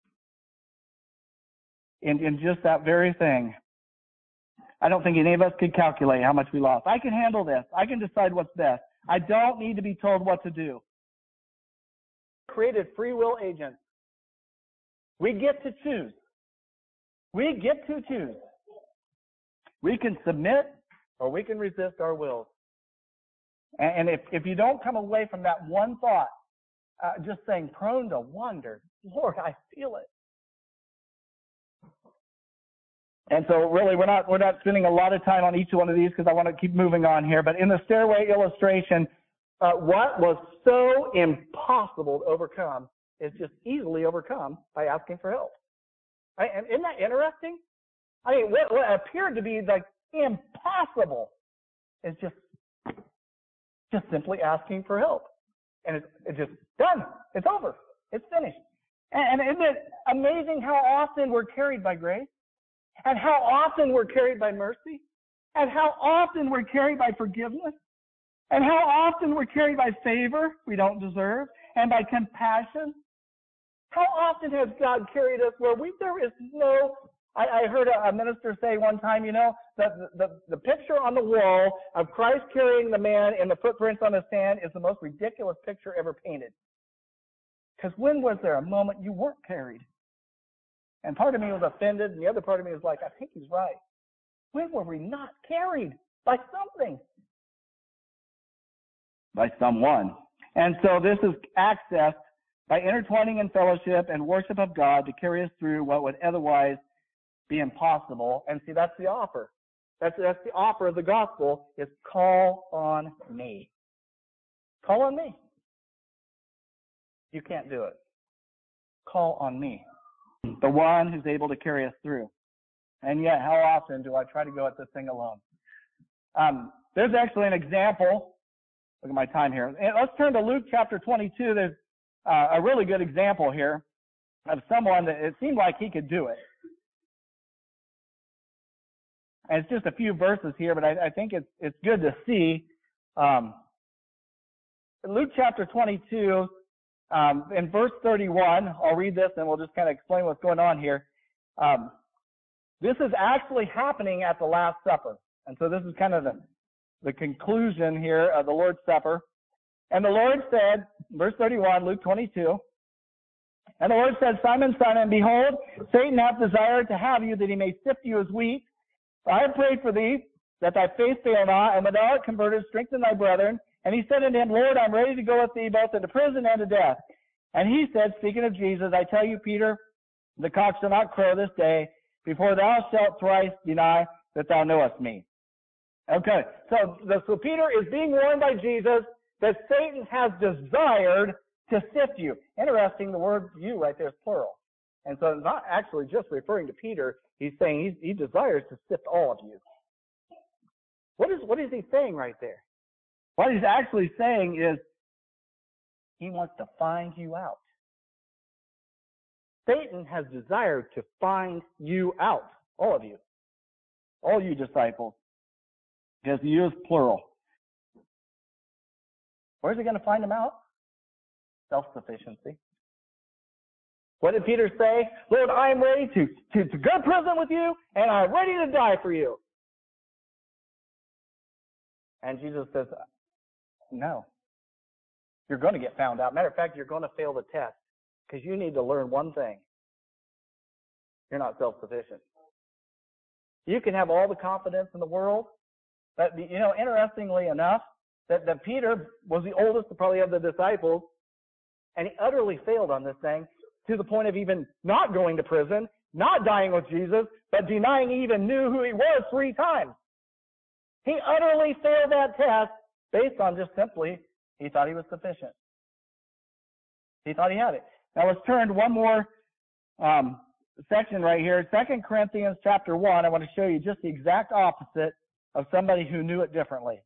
In, in just that very thing. I don't think any of us could calculate how much we lost. I can handle this. I can decide what's best. I don't need to be told what to do. Created free will agents. We get to choose. We get to choose. We can submit or we can resist our wills. And if, if you don't come away from that one thought, uh, just saying prone to wander, Lord, I feel it. And so really we're not we're not spending a lot of time on each one of these because I want to keep moving on here. But in the stairway illustration, uh, what was so impossible to overcome is just easily overcome by asking for help. I, and isn't that interesting? I mean, what, what appeared to be like impossible is just just simply asking for help. And it's, it's just done. It's over. It's finished. And, and isn't it amazing how often we're carried by grace? And how often we're carried by mercy? And how often we're carried by forgiveness? And how often we're carried by favor we don't deserve? And by compassion? How often has God carried us where we there is no... I, I heard a, a minister say one time, you know, that the, the, the picture on the wall of Christ carrying the man and the footprints on the sand is the most ridiculous picture ever painted. Because when was there a moment you weren't carried? And part of me was offended, and the other part of me was like, I think he's right. When were we not carried by something? By someone. And so this is accessed by intertwining in fellowship and worship of God to carry us through what would otherwise be impossible. And see, that's the offer. That's, that's the offer of the gospel, is call on me. Call on me. You can't do it. Call on me. The one who's able to carry us through. And yet, how often do I try to go at this thing alone? Um, there's actually an example. Look at my time here. Let's turn to Luke chapter twenty-two. There's uh, a really good example here of someone that it seemed like he could do it. And it's just a few verses here, but I, I think it's it's good to see. Um, Luke chapter twenty-two, um, in verse thirty-one, I'll read this and we'll just kind of explain what's going on here. Um, this is actually happening at the Last Supper. And so this is kind of the, the conclusion here of the Lord's Supper. And the Lord said, verse thirty-one, Luke twenty-two, and the Lord said, Simon, Simon, behold, Satan hath desired to have you, that he may sift you as wheat. I have prayed for thee, that thy faith fail not, and when thou art converted, strengthen thy brethren. And he said unto him, Lord, I am ready to go with thee both into prison and to death. And he said, speaking of Jesus, I tell you, Peter, the cock shall not crow this day, before thou shalt thrice deny that thou knowest me. Okay, so, so Peter is being warned by Jesus that Satan has desired to sift you. Interesting, the word you right there is plural. And so it's not actually just referring to Peter. He's saying he's, he desires to sift all of you. What is, what is he saying right there? What he's actually saying is he wants to find you out. Satan has desired to find you out, all of you, all you disciples, because you is plural. Where's he going to find them out? Self-sufficiency. What did Peter say? Lord, I am ready to, to, to go to prison with you, and I'm ready to die for you. And Jesus says, no. You're going to get found out. Matter of fact, you're going to fail the test, because you need to learn one thing. You're not self-sufficient. You can have all the confidence in the world, but, you know, interestingly enough, that, that Peter was the oldest probably of the disciples, and he utterly failed on this thing to the point of even not going to prison, not dying with Jesus, but denying he even knew who he was three times. He utterly failed that test based on just simply he thought he was sufficient. He thought he had it. Now let's turn to one more um, section right here. Second Corinthians chapter one. I want to show you just the exact opposite of somebody who knew it differently.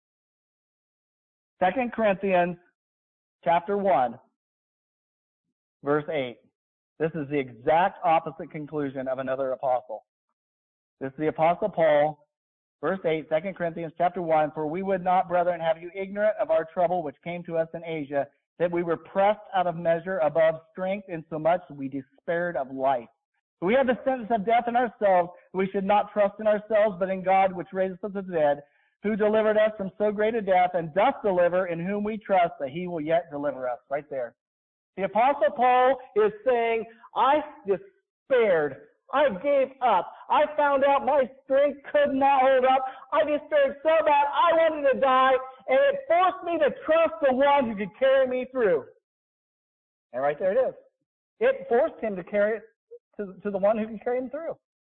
Second Corinthians chapter one, verse eight. This is the exact opposite conclusion of another apostle. This is the Apostle Paul, verse eight, Second Corinthians chapter one. For we would not, brethren, have you ignorant of our trouble which came to us in Asia, that we were pressed out of measure above strength, insomuch we despaired of life. We had the sentence of death in ourselves. We should not trust in ourselves, but in God which raised us from the dead, who delivered us from so great a death, and doth deliver, in whom we trust that he will yet deliver us. Right there. The Apostle Paul is saying, I despaired. I gave up. I found out my strength could not hold up. I despaired so bad I wanted to die, and it forced me to trust the one who could carry me through. And right there it is. It forced him to carry it to, to the one who can carry him through.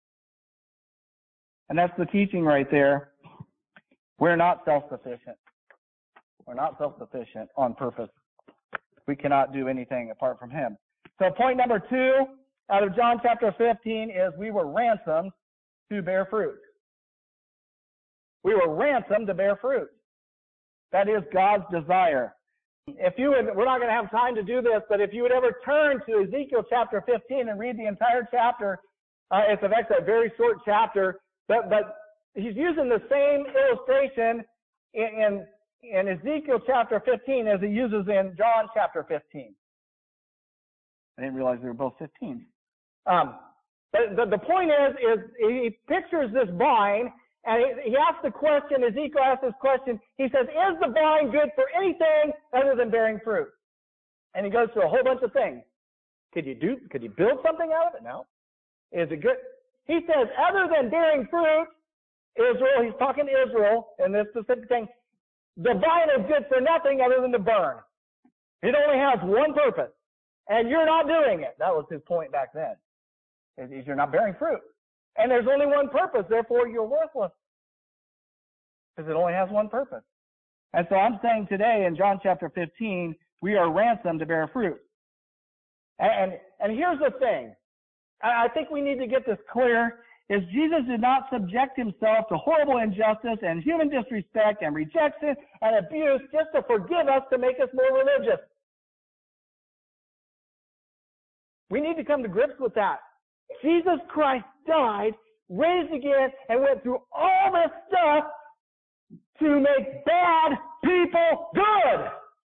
And that's the teaching right there. We're not self-sufficient. We're not self-sufficient on purpose. We cannot do anything apart from him. So point number two out of John chapter fifteen is we were ransomed to bear fruit. We were ransomed to bear fruit. That is God's desire. If you would, we're not going to have time to do this, but if you would ever turn to Ezekiel chapter fifteen and read the entire chapter, uh, it's actually a very short chapter, but, but he's using the same illustration in, in, in Ezekiel chapter fifteen as he uses in John chapter fifteen. I didn't realize they were both fifteen. Um, but the, the point is, is he pictures this vine, and he, he asks the question, Ezekiel asks this question, he says, is the vine good for anything other than bearing fruit? And he goes through a whole bunch of things. Could you do, could you build something out of it? No. Is it good? He says, other than bearing fruit, Israel, he's talking to Israel in this specific thing, the vine is good for nothing other than to burn. It only has one purpose, and you're not doing it. That was his point back then, is you're not bearing fruit. And there's only one purpose, therefore you're worthless, because it only has one purpose. And so I'm saying today in John chapter fifteen, we are ransomed to bear fruit. And, and, and here's the thing. I, I think we need to get this clear. Is Jesus did not subject himself to horrible injustice and human disrespect and rejection and abuse just to forgive us to make us more religious. We need to come to grips with that. Jesus Christ died raised again, and went through all this stuff to make bad people good.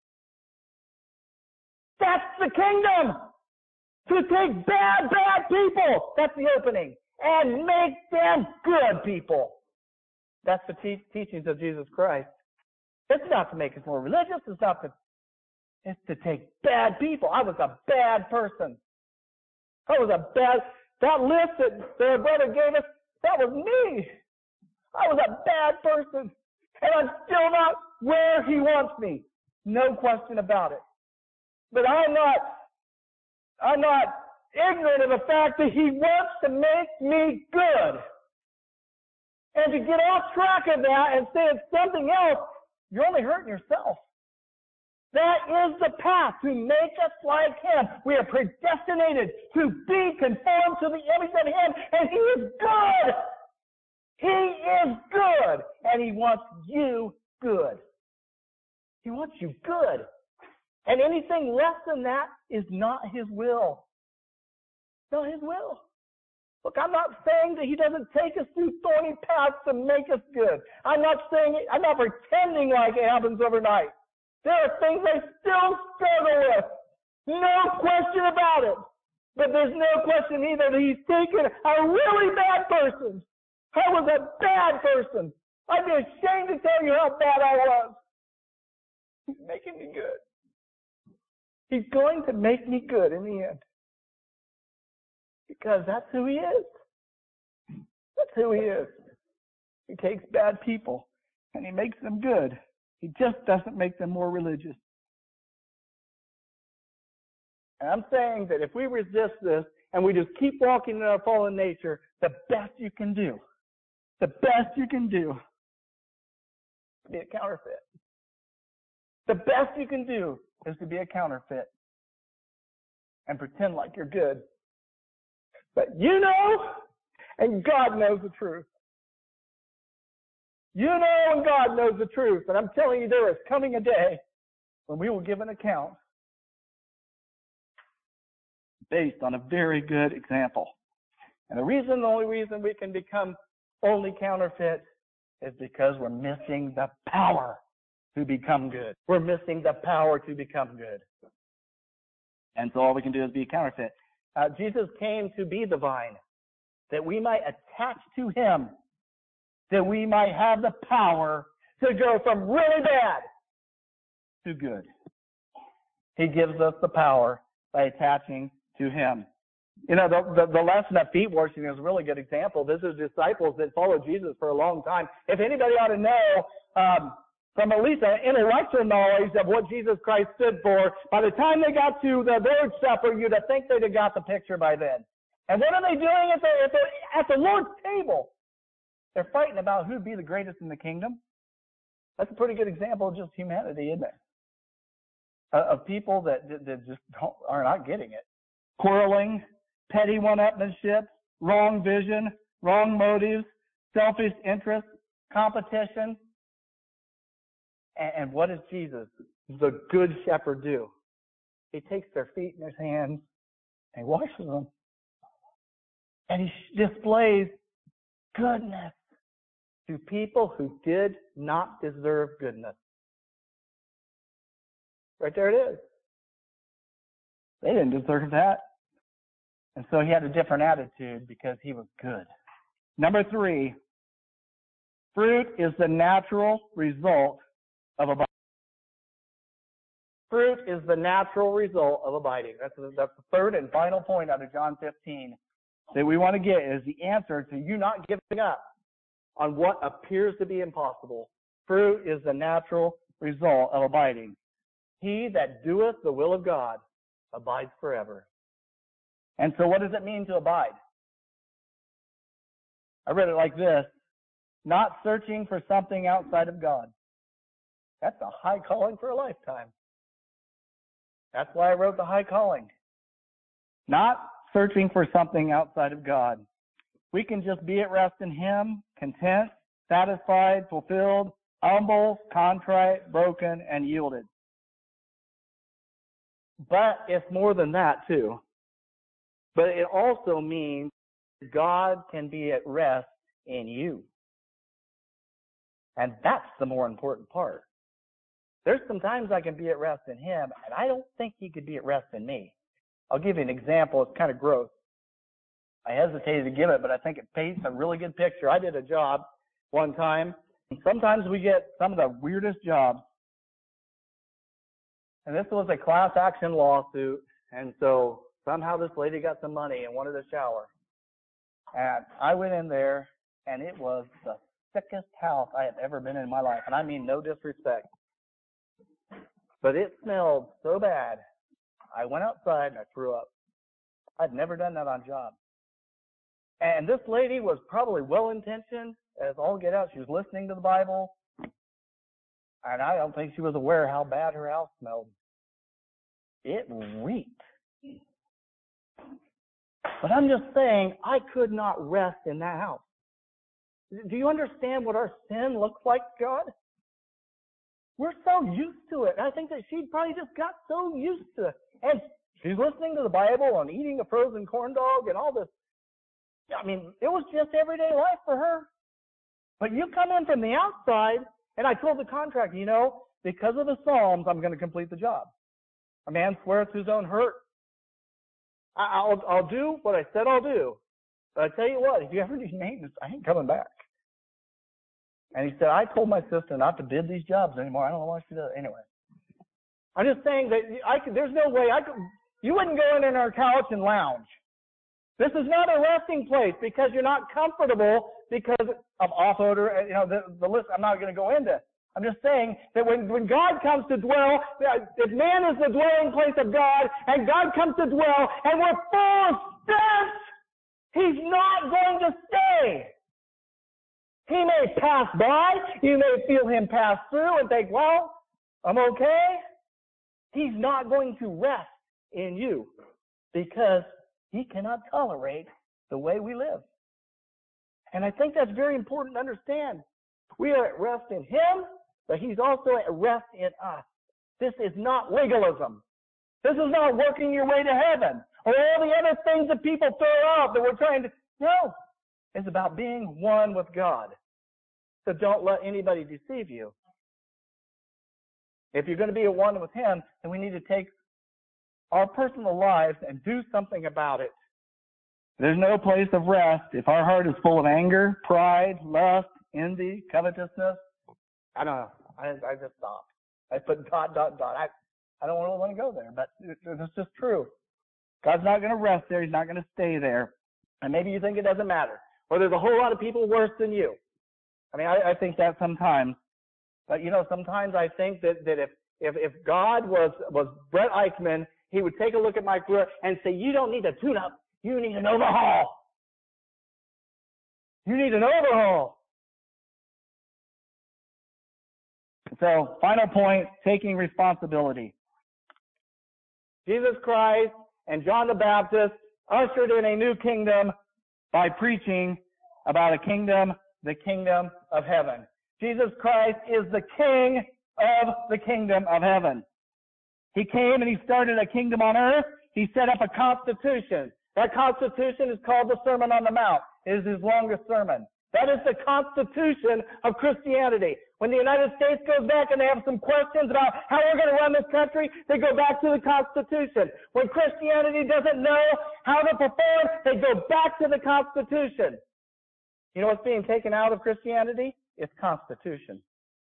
That's the kingdom. To take bad, bad people. That's the opening. And make them good people. That's the te- teachings of Jesus Christ. It's not to make us more religious. It's not to, it's to take bad people. I was a bad person. I was a bad, that list that their brother gave us, that was me. I was a bad person. And I'm still not where he wants me. No question about it. But I'm not, I'm not ignorant of the fact that he wants to make me good. And to get off track of that and say it's something else, you're only hurting yourself. That is the path to make us like him. We are predestinated to be conformed to the image of him, and he is good. He is good, and he wants you good. He wants you good. And anything less than that is not his will. Not his will. Look, I'm not saying that he doesn't take us through thorny paths to make us good. I'm not saying, I'm not pretending like it happens overnight. There are things I still struggle with. No question about it. But there's no question either that he's taken a really bad person. I was a bad person. I'd be ashamed to tell you how bad I was. He's making me good. He's going to make me good in the end. Because that's who he is. That's who he is. He takes bad people and he makes them good. He just doesn't make them more religious. And I'm saying that if we resist this and we just keep walking in our fallen nature, the best you can do, the best you can do is be a counterfeit. The best you can do is to be a counterfeit and pretend like you're good. But you know, and God knows the truth. You know, and God knows the truth. And I'm telling you, there is coming a day when we will give an account based on a very good example. And the reason, the only reason we can become only counterfeit is because we're missing the power to become good. We're missing the power to become good. And so all we can do is be a counterfeit. Uh, Jesus came to be the vine, that we might attach to him, that we might have the power to go from really bad to good. He gives us the power by attaching to him. You know, the, the, the lesson of feet washing is a really good example. This is disciples that followed Jesus for a long time. If anybody ought to know, um, from at least an intellectual knowledge of what Jesus Christ stood for, by the time they got to the Lord's Supper, you'd have think they'd have got the picture by then. And what are they doing at the, at the, at the Lord's table? They're fighting about who'd be the greatest in the kingdom. That's a pretty good example of just humanity, isn't it? Of people that, that just don't, are not getting it. Quarreling, petty one-upmanship, wrong vision, wrong motives, selfish interests, competition. And, and what does Jesus, the good shepherd, do? He takes their feet in his hands and he washes them. And he displays goodness to people who did not deserve goodness. Right there it is. They didn't deserve that. And so he had a different attitude because he was good. Number three, fruit is the natural result of abiding. Fruit is the natural result of abiding. That's the, that's the third and final point out of John fifteen that we want to get is the answer to you not giving up on what appears to be impossible. Fruit is the natural result of abiding. He that doeth the will of God abides forever. And so what does it mean to abide? I read it like this. Not searching for something outside of God. That's a high calling for a lifetime. That's why I wrote the high calling. Not searching for something outside of God. We can just be at rest in him, content, satisfied, fulfilled, humble, contrite, broken, and yielded. But it's more than that too. But it also means God can be at rest in you. And that's the more important part. There's some times I can be at rest in Him, and I don't think He could be at rest in me. I'll give you an example. It's kind of gross. I hesitated to give it, but I think it paints a really good picture. I did a job one time, and sometimes we get some of the weirdest jobs. And this was a class action lawsuit, and so somehow this lady got some money and wanted a shower. And I went in there, and it was the sickest house I have ever been in my life. And I mean no disrespect. But it smelled so bad, I went outside and I threw up. I'd never done that on job. And this lady was probably well-intentioned as all get out. She was listening to the Bible. And I don't think she was aware how bad her house smelled. It reeked. But I'm just saying, I could not rest in that house. Do you understand what our sin looks like, God? We're so used to it. I think that she probably just got so used to it. And she's listening to the Bible and eating a frozen corn dog and all this. I mean, it was just everyday life for her. But you come in from the outside, and I told the contractor, you know, because of the Psalms, I'm going to complete the job. A man sweareth to his own hurt. I'll, I'll do what I said I'll do. But I tell you what, if you ever need maintenance, I ain't coming back. And he said, I told my sister not to bid these jobs anymore. I don't know why she does it. Anyway. I'm just saying that I could, there's no way I could, you wouldn't go in on our couch and lounge. This is not a resting place because you're not comfortable because of off odor. You know, the, the list, I'm not going to go into. I'm just saying that when, when God comes to dwell, if man is the dwelling place of God, and God comes to dwell, and we're full of stench, He's not going to stay. He may pass by, you may feel Him pass through and think, well, I'm okay. He's not going to rest in you because He cannot tolerate the way we live. And I think that's very important to understand. We are at rest in Him, but He's also at rest in us. This is not legalism. This is not working your way to heaven or all the other things that people throw out that we're trying to. No. It's about being one with God. So don't let anybody deceive you. If you're going to be a one with Him, then we need to take our personal lives and do something about it. There's no place of rest if our heart is full of anger, pride, lust, envy, covetousness. I don't know. I, I just stopped. I put dot, dot, dot. I, I don't really want to go there, but it's just true. God's not going to rest there. He's not going to stay there. And maybe you think it doesn't matter. Or there's a whole lot of people worse than you. I mean, I, I think that sometimes. But, you know, sometimes I think that, that if, if, if God was, was Brett Eichmann, He would take a look at my career and say, you don't need a tune-up. You need an overhaul. You need an overhaul. So, final point, taking responsibility. Jesus Christ and John the Baptist ushered in a new kingdom by preaching about a kingdom, the kingdom of heaven. Jesus Christ is the King of the kingdom of heaven. He came and He started a kingdom on earth. He set up a constitution. That constitution is called the Sermon on the Mount. It is His longest sermon. That is the constitution of Christianity. When the United States goes back and they have some questions about how we're going to run this country, they go back to the Constitution. When Christianity doesn't know how to perform, they go back to the Constitution. You know what's being taken out of Christianity? It's Constitution.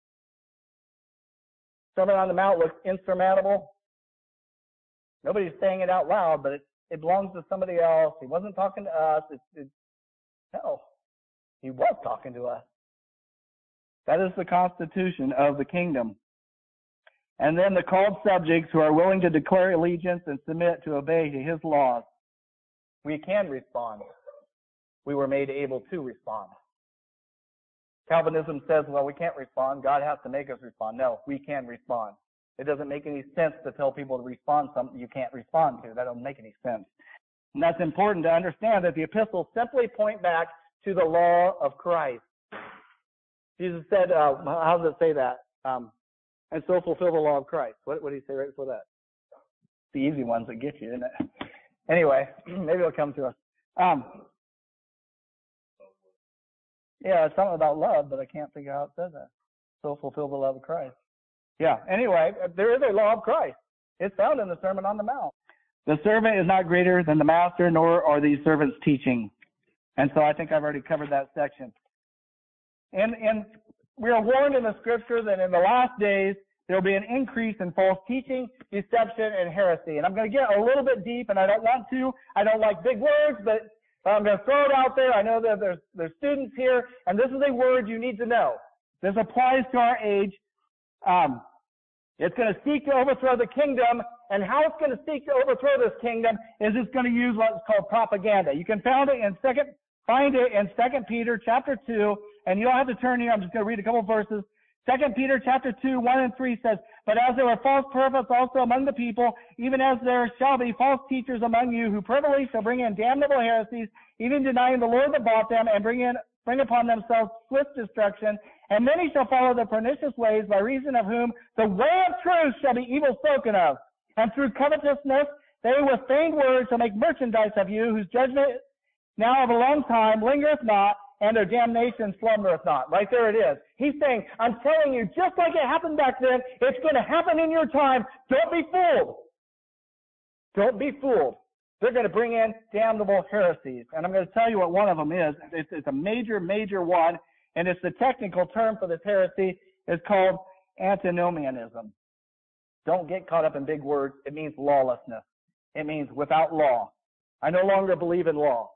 Sermon on the Mount looks insurmountable. Nobody's saying it out loud, but it, it belongs to somebody else. He wasn't talking to us. It, it, no, He was talking to us. That is the constitution of the kingdom. And then the called subjects who are willing to declare allegiance and submit to obey to His laws. We can respond. We were made able to respond. Calvinism says, well, we can't respond. God has to make us respond. No, we can respond. It doesn't make any sense to tell people to respond to something you can't respond to. That doesn't make any sense. And that's important to understand that the epistles simply point back to the law of Christ. Jesus said, uh, how does it say that? Um, and so fulfill the law of Christ. What, what did He say right before that? The easy ones that get you, isn't it? Anyway, maybe it'll come to us. Um, Yeah, it's something about love, but I can't figure out how it says that. So fulfill the love of Christ. Yeah, anyway, there is a law of Christ. It's found in the Sermon on the Mount. The servant is not greater than the master, nor are these servants teaching. And so I think I've already covered that section. And, and we are warned in the scripture that in the last days, there will be an increase in false teaching, deception, and heresy. And I'm going to get a little bit deep, and I don't want to. I don't like big words, but I'm going to throw it out there. I know that there's, there's students here, and this is a word you need to know. This applies to our age. Um, it's going to seek to overthrow the kingdom, and how it's going to seek to overthrow this kingdom is it's going to use what's called propaganda. You can find it in second, find it in Second Peter chapter two, and you don't have to turn here. I'm just going to read a couple of verses. Second Peter chapter two, one and three says, "But as there were false prophets also among the people, even as there shall be false teachers among you, who privily shall bring in damnable heresies, even denying the Lord that bought them, and bring in bring upon themselves swift destruction. And many shall follow their pernicious ways, by reason of whom the way of truth shall be evil spoken of. And through covetousness they with feigned words shall make merchandise of you, whose judgment now of a long time lingereth not, and their damnation slumbereth not." Right there it is. He's saying, I'm telling you, just like it happened back then, it's going to happen in your time. Don't be fooled. Don't be fooled. They're going to bring in damnable heresies. And I'm going to tell you what one of them is. It's, it's a major, major one, and it's the technical term for this heresy. It's called antinomianism. Don't get caught up in big words. It means lawlessness. It means without law. I no longer believe in law.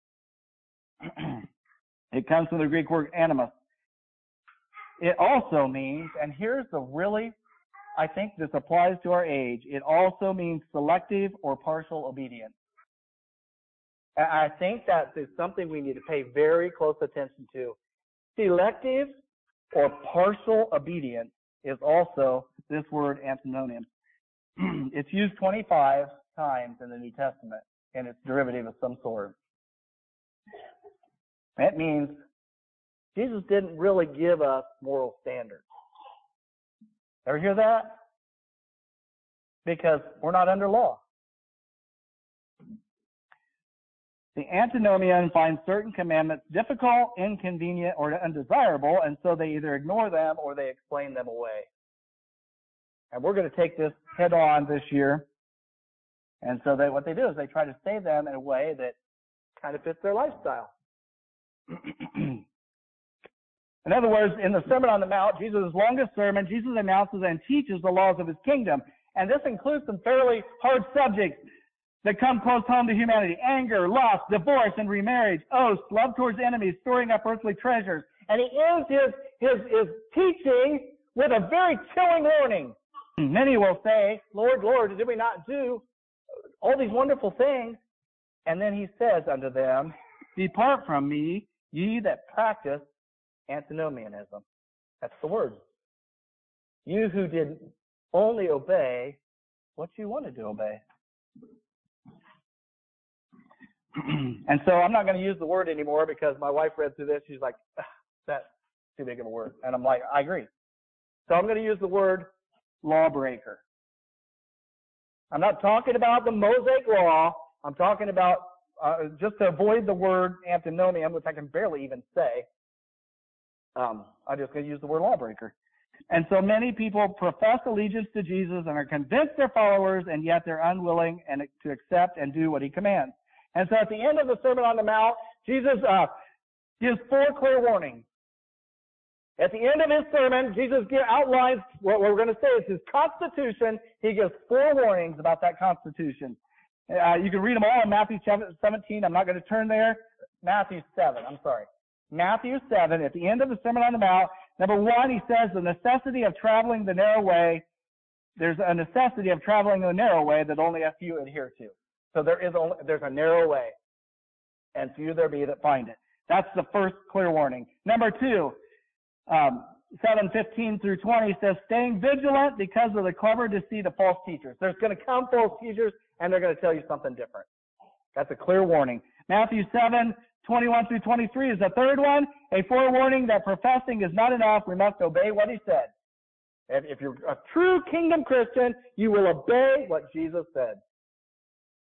It comes from the Greek word animus. It also means, and here's the really, I think this applies to our age, it also means selective or partial obedience. And I think that is something we need to pay very close attention to. Selective or partial obedience is also this word antinomian. It's used twenty-five times in the New Testament, and it's derivative of some sort. That means Jesus didn't really give us moral standards. Ever hear that? Because we're not under law. The antinomian finds certain commandments difficult, inconvenient, or undesirable, and so they either ignore them or they explain them away. And we're going to take this head on this year. And so they, what they do is they try to say them in a way that kind of fits their lifestyle. In other words, in the Sermon on the Mount, Jesus' longest sermon, Jesus announces and teaches the laws of his kingdom. And this includes some fairly hard subjects that come close home to humanity: anger, lust, divorce, and remarriage, oaths, love towards enemies, storing up earthly treasures. And he ends his, his, his teaching with a very chilling warning. Many will say, "Lord, Lord, did we not do all these wonderful things?" And then he says unto them, "Depart from me, ye that practice antinomianism." That's the word. You who did only obey what you wanted to obey. And so I'm not going to use the word anymore because my wife read through this. She's like, that's too big of a word. And I'm like, I agree. So I'm going to use the word lawbreaker. I'm not talking about the Mosaic law. I'm talking about, uh, just to avoid the word antinomian, which I can barely even say, um, I'm just going to use the word lawbreaker. And so many people profess allegiance to Jesus and are convinced they're followers, and yet they're unwilling and to accept and do what he commands. And so at the end of the Sermon on the Mount, Jesus uh, gives four clear warnings. At the end of his sermon, Jesus outlines what we're going to say is his constitution. He gives four warnings about that constitution. Uh, you can read them all in Matthew seventeen. I'm not going to turn there. Matthew seven, I'm sorry. Matthew seven, at the end of the Sermon on the Mount, number one, he says the necessity of traveling the narrow way. There's a necessity of traveling the narrow way that only a few adhere to. So there is only, there's a narrow way, and few there be that find it. That's the first clear warning. Number two, um, seven fifteen through twenty says, staying vigilant because of the clever deceit of false teachers. There's going to come false teachers, and they're going to tell you something different. That's a clear warning. Matthew seven twenty-one through twenty-three is the third one, a forewarning that professing is not enough. We must obey what he said. If, if you're a true kingdom Christian, you will obey what Jesus said.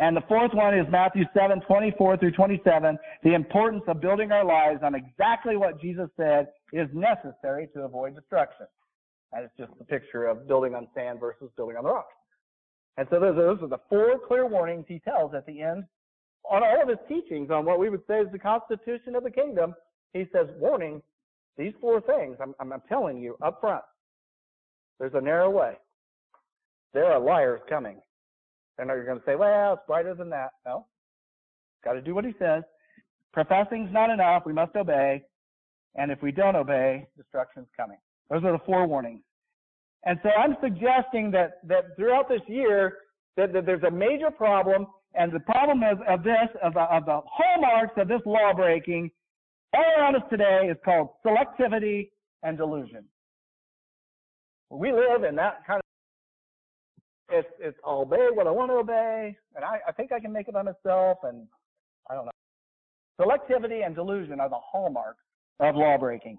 And the fourth one is Matthew seven, twenty-four through twenty-seven, the importance of building our lives on exactly what Jesus said is necessary to avoid destruction. And it's just a picture of building on sand versus building on the rock. And so those, those are the four clear warnings he tells at the end on all of his teachings on what we would say is the constitution of the kingdom. He says, warning, these four things, I'm, I'm, I'm telling you up front, there's a narrow way. There are liars coming. And you're going to say, well, it's brighter than that. No. Got to do what he says. Professing's not enough. We must obey. And if we don't obey, destruction's coming. Those are the four warnings. And so I'm suggesting that, that throughout this year, that, that there's a major problem, and the problem of, of this, of the, of the hallmarks of this law breaking all around us today is called selectivity and delusion. We live in that kind of, it's, it's I'll obey what I want to obey, and I, I think I can make it by myself, and I don't know. Selectivity and delusion are the hallmarks of law breaking.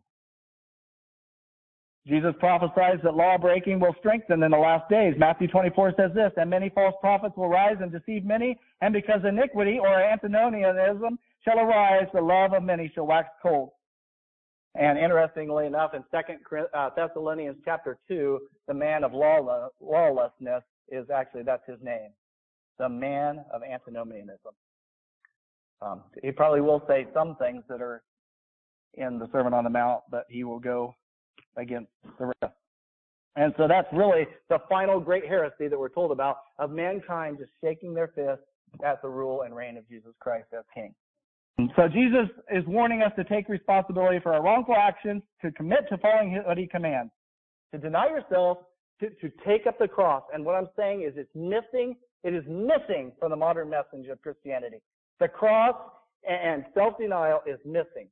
Jesus prophesies that law breaking will strengthen in the last days. Matthew twenty-four says this, and many false prophets will rise and deceive many, and because iniquity or antinomianism shall arise, the love of many shall wax cold. And interestingly enough, in Second Thessalonians chapter two, the man of lawlessness is actually, that's his name, the man of antinomianism. Um, he probably will say some things that are in the Sermon on the Mount, but he will go against the rest. And so that's really the final great heresy that we're told about, of mankind just shaking their fist at the rule and reign of Jesus Christ as King. So Jesus is warning us to take responsibility for our wrongful actions, to commit to following what he commands, to deny yourself, to, to take up the cross. And what I'm saying is it's missing, it is missing from the modern message of Christianity. The cross and self-denial is missing.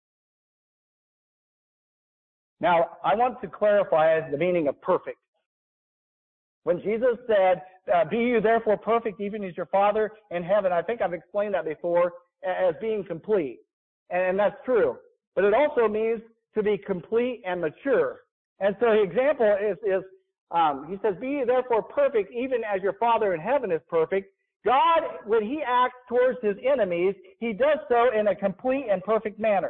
Now, I want to clarify the meaning of perfect. When Jesus said, uh, be you therefore perfect even as your Father in heaven, I think I've explained that before as being complete. And that's true. But it also means to be complete and mature. And so the example is, is um, he says, be you therefore perfect even as your Father in heaven is perfect. God, when he acts towards his enemies, he does so in a complete and perfect manner.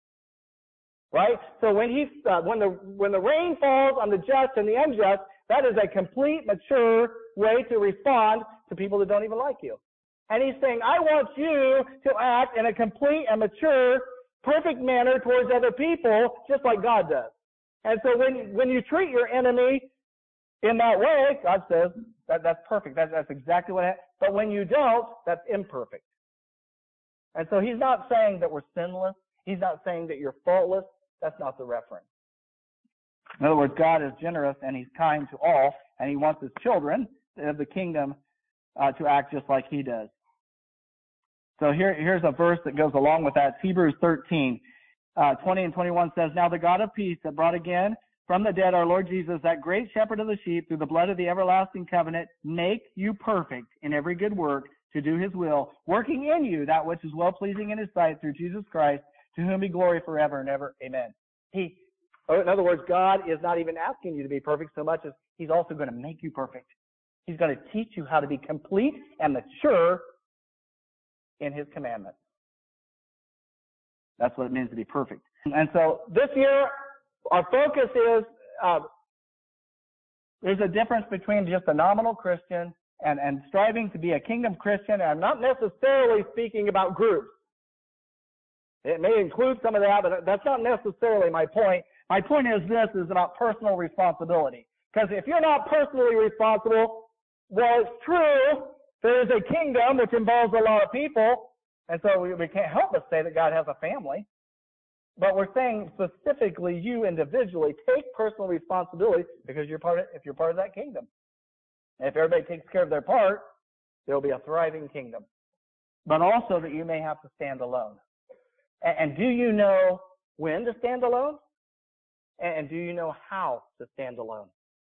Right? So when he, uh, when the, when the rain falls on the just and the unjust, that is a complete, mature way to respond to people that don't even like you. And he's saying, I want you to act in a complete and mature, perfect manner towards other people, just like God does. And so when, when you treat your enemy in that way, God says, that, that's perfect. That, that's exactly what happened. But when you don't, that's imperfect. And so he's not saying that we're sinless. He's not saying that you're faultless. That's not the reference. In other words, God is generous and he's kind to all, and he wants his children of the kingdom uh, to act just like he does. So here, here's a verse that goes along with that. It's Hebrews thirteen, uh, twenty and twenty-one says, now the God of peace that brought again from the dead our Lord Jesus, that great shepherd of the sheep, through the blood of the everlasting covenant, make you perfect in every good work to do his will, working in you that which is well-pleasing in his sight through Jesus Christ, to whom be glory forever and ever. Amen. He, in other words, God is not even asking you to be perfect so much as he's also going to make you perfect. He's going to teach you how to be complete and mature in his commandments. That's what it means to be perfect. And so this year, our focus is, uh, there's a difference between just a nominal Christian and, and striving to be a kingdom Christian. And I'm not necessarily speaking about groups. It may include some of that, but that's not necessarily my point. My point is this is about personal responsibility. Because if you're not personally responsible, well, it's true, there is a kingdom which involves a lot of people, and so we, we can't help but say that God has a family. But we're saying specifically you individually take personal responsibility because you're part of, if you're part of that kingdom. And if everybody takes care of their part, there will be a thriving kingdom. But also that you may have to stand alone. And, and do you know when to stand alone? And, and do you know how to stand alone?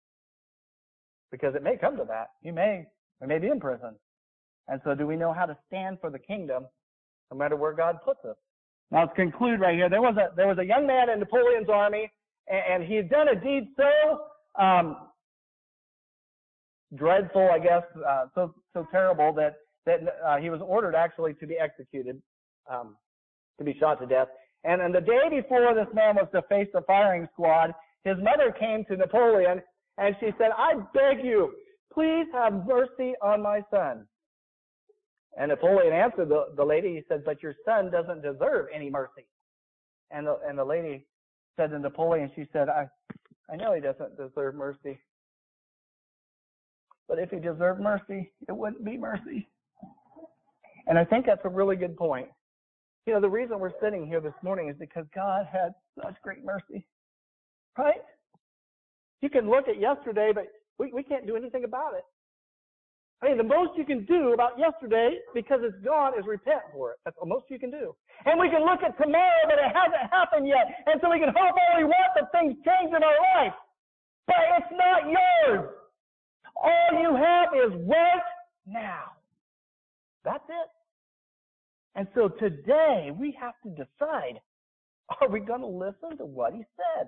Because it may come to that. You may, you may be in prison. And so do we know how to stand for the kingdom no matter where God puts us? Now let's conclude right here. There was a there was a young man in Napoleon's army, and, and he had done a deed so um, dreadful, I guess, uh, so so terrible that that uh, he was ordered actually to be executed, um, to be shot to death. And on the day before this man was to face the firing squad, his mother came to Napoleon and she said, I beg you, please have mercy on my son. And Napoleon answered the, the lady, he said, but your son doesn't deserve any mercy. And the, and the lady said to Napoleon, she said, I, I know he doesn't deserve mercy. But if he deserved mercy, it wouldn't be mercy. And I think that's a really good point. You know, the reason we're sitting here this morning is because God had such great mercy. Right? You can look at yesterday, but we, we can't do anything about it. I mean, the most you can do about yesterday, because it's gone, is repent for it. That's the most you can do. And we can look at tomorrow, but it hasn't happened yet. And so we can hope all we want that things change in our life. But it's not yours. All you have is right now. That's it. And so today, we have to decide, are we going to listen to what he said?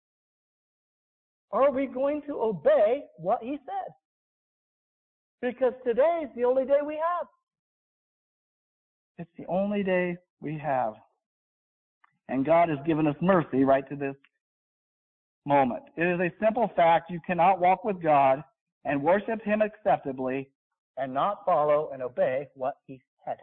Are we going to obey what he said? Because today is the only day we have. It's the only day we have. And God has given us mercy right to this moment. It is a simple fact. You cannot walk with God and worship him acceptably and not follow and obey what he said.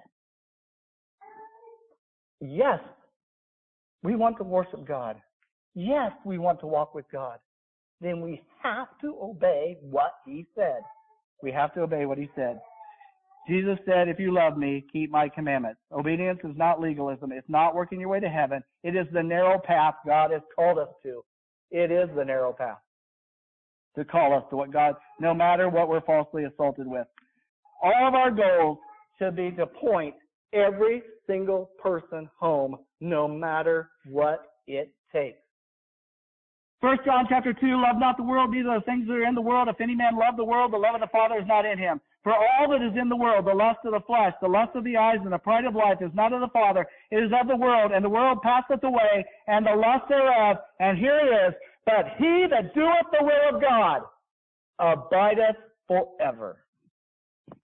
Yes, we want to worship God. Yes, we want to walk with God. Then we have to obey what he said. We have to obey what he said. Jesus said, if you love me, keep my commandments. Obedience is not legalism. It's not working your way to heaven. It is the narrow path God has called us to. It is the narrow path to call us to what God, no matter what we're falsely assaulted with. All of our goals should be to point every single person home, no matter what it takes. First John chapter two, love not the world, neither the things that are in the world. If any man love the world, the love of the Father is not in him. For all that is in the world, the lust of the flesh, the lust of the eyes, and the pride of life is not of the Father. It is of the world, and the world passeth away, and the lust thereof. And here it is, but he that doeth the will of God abideth forever.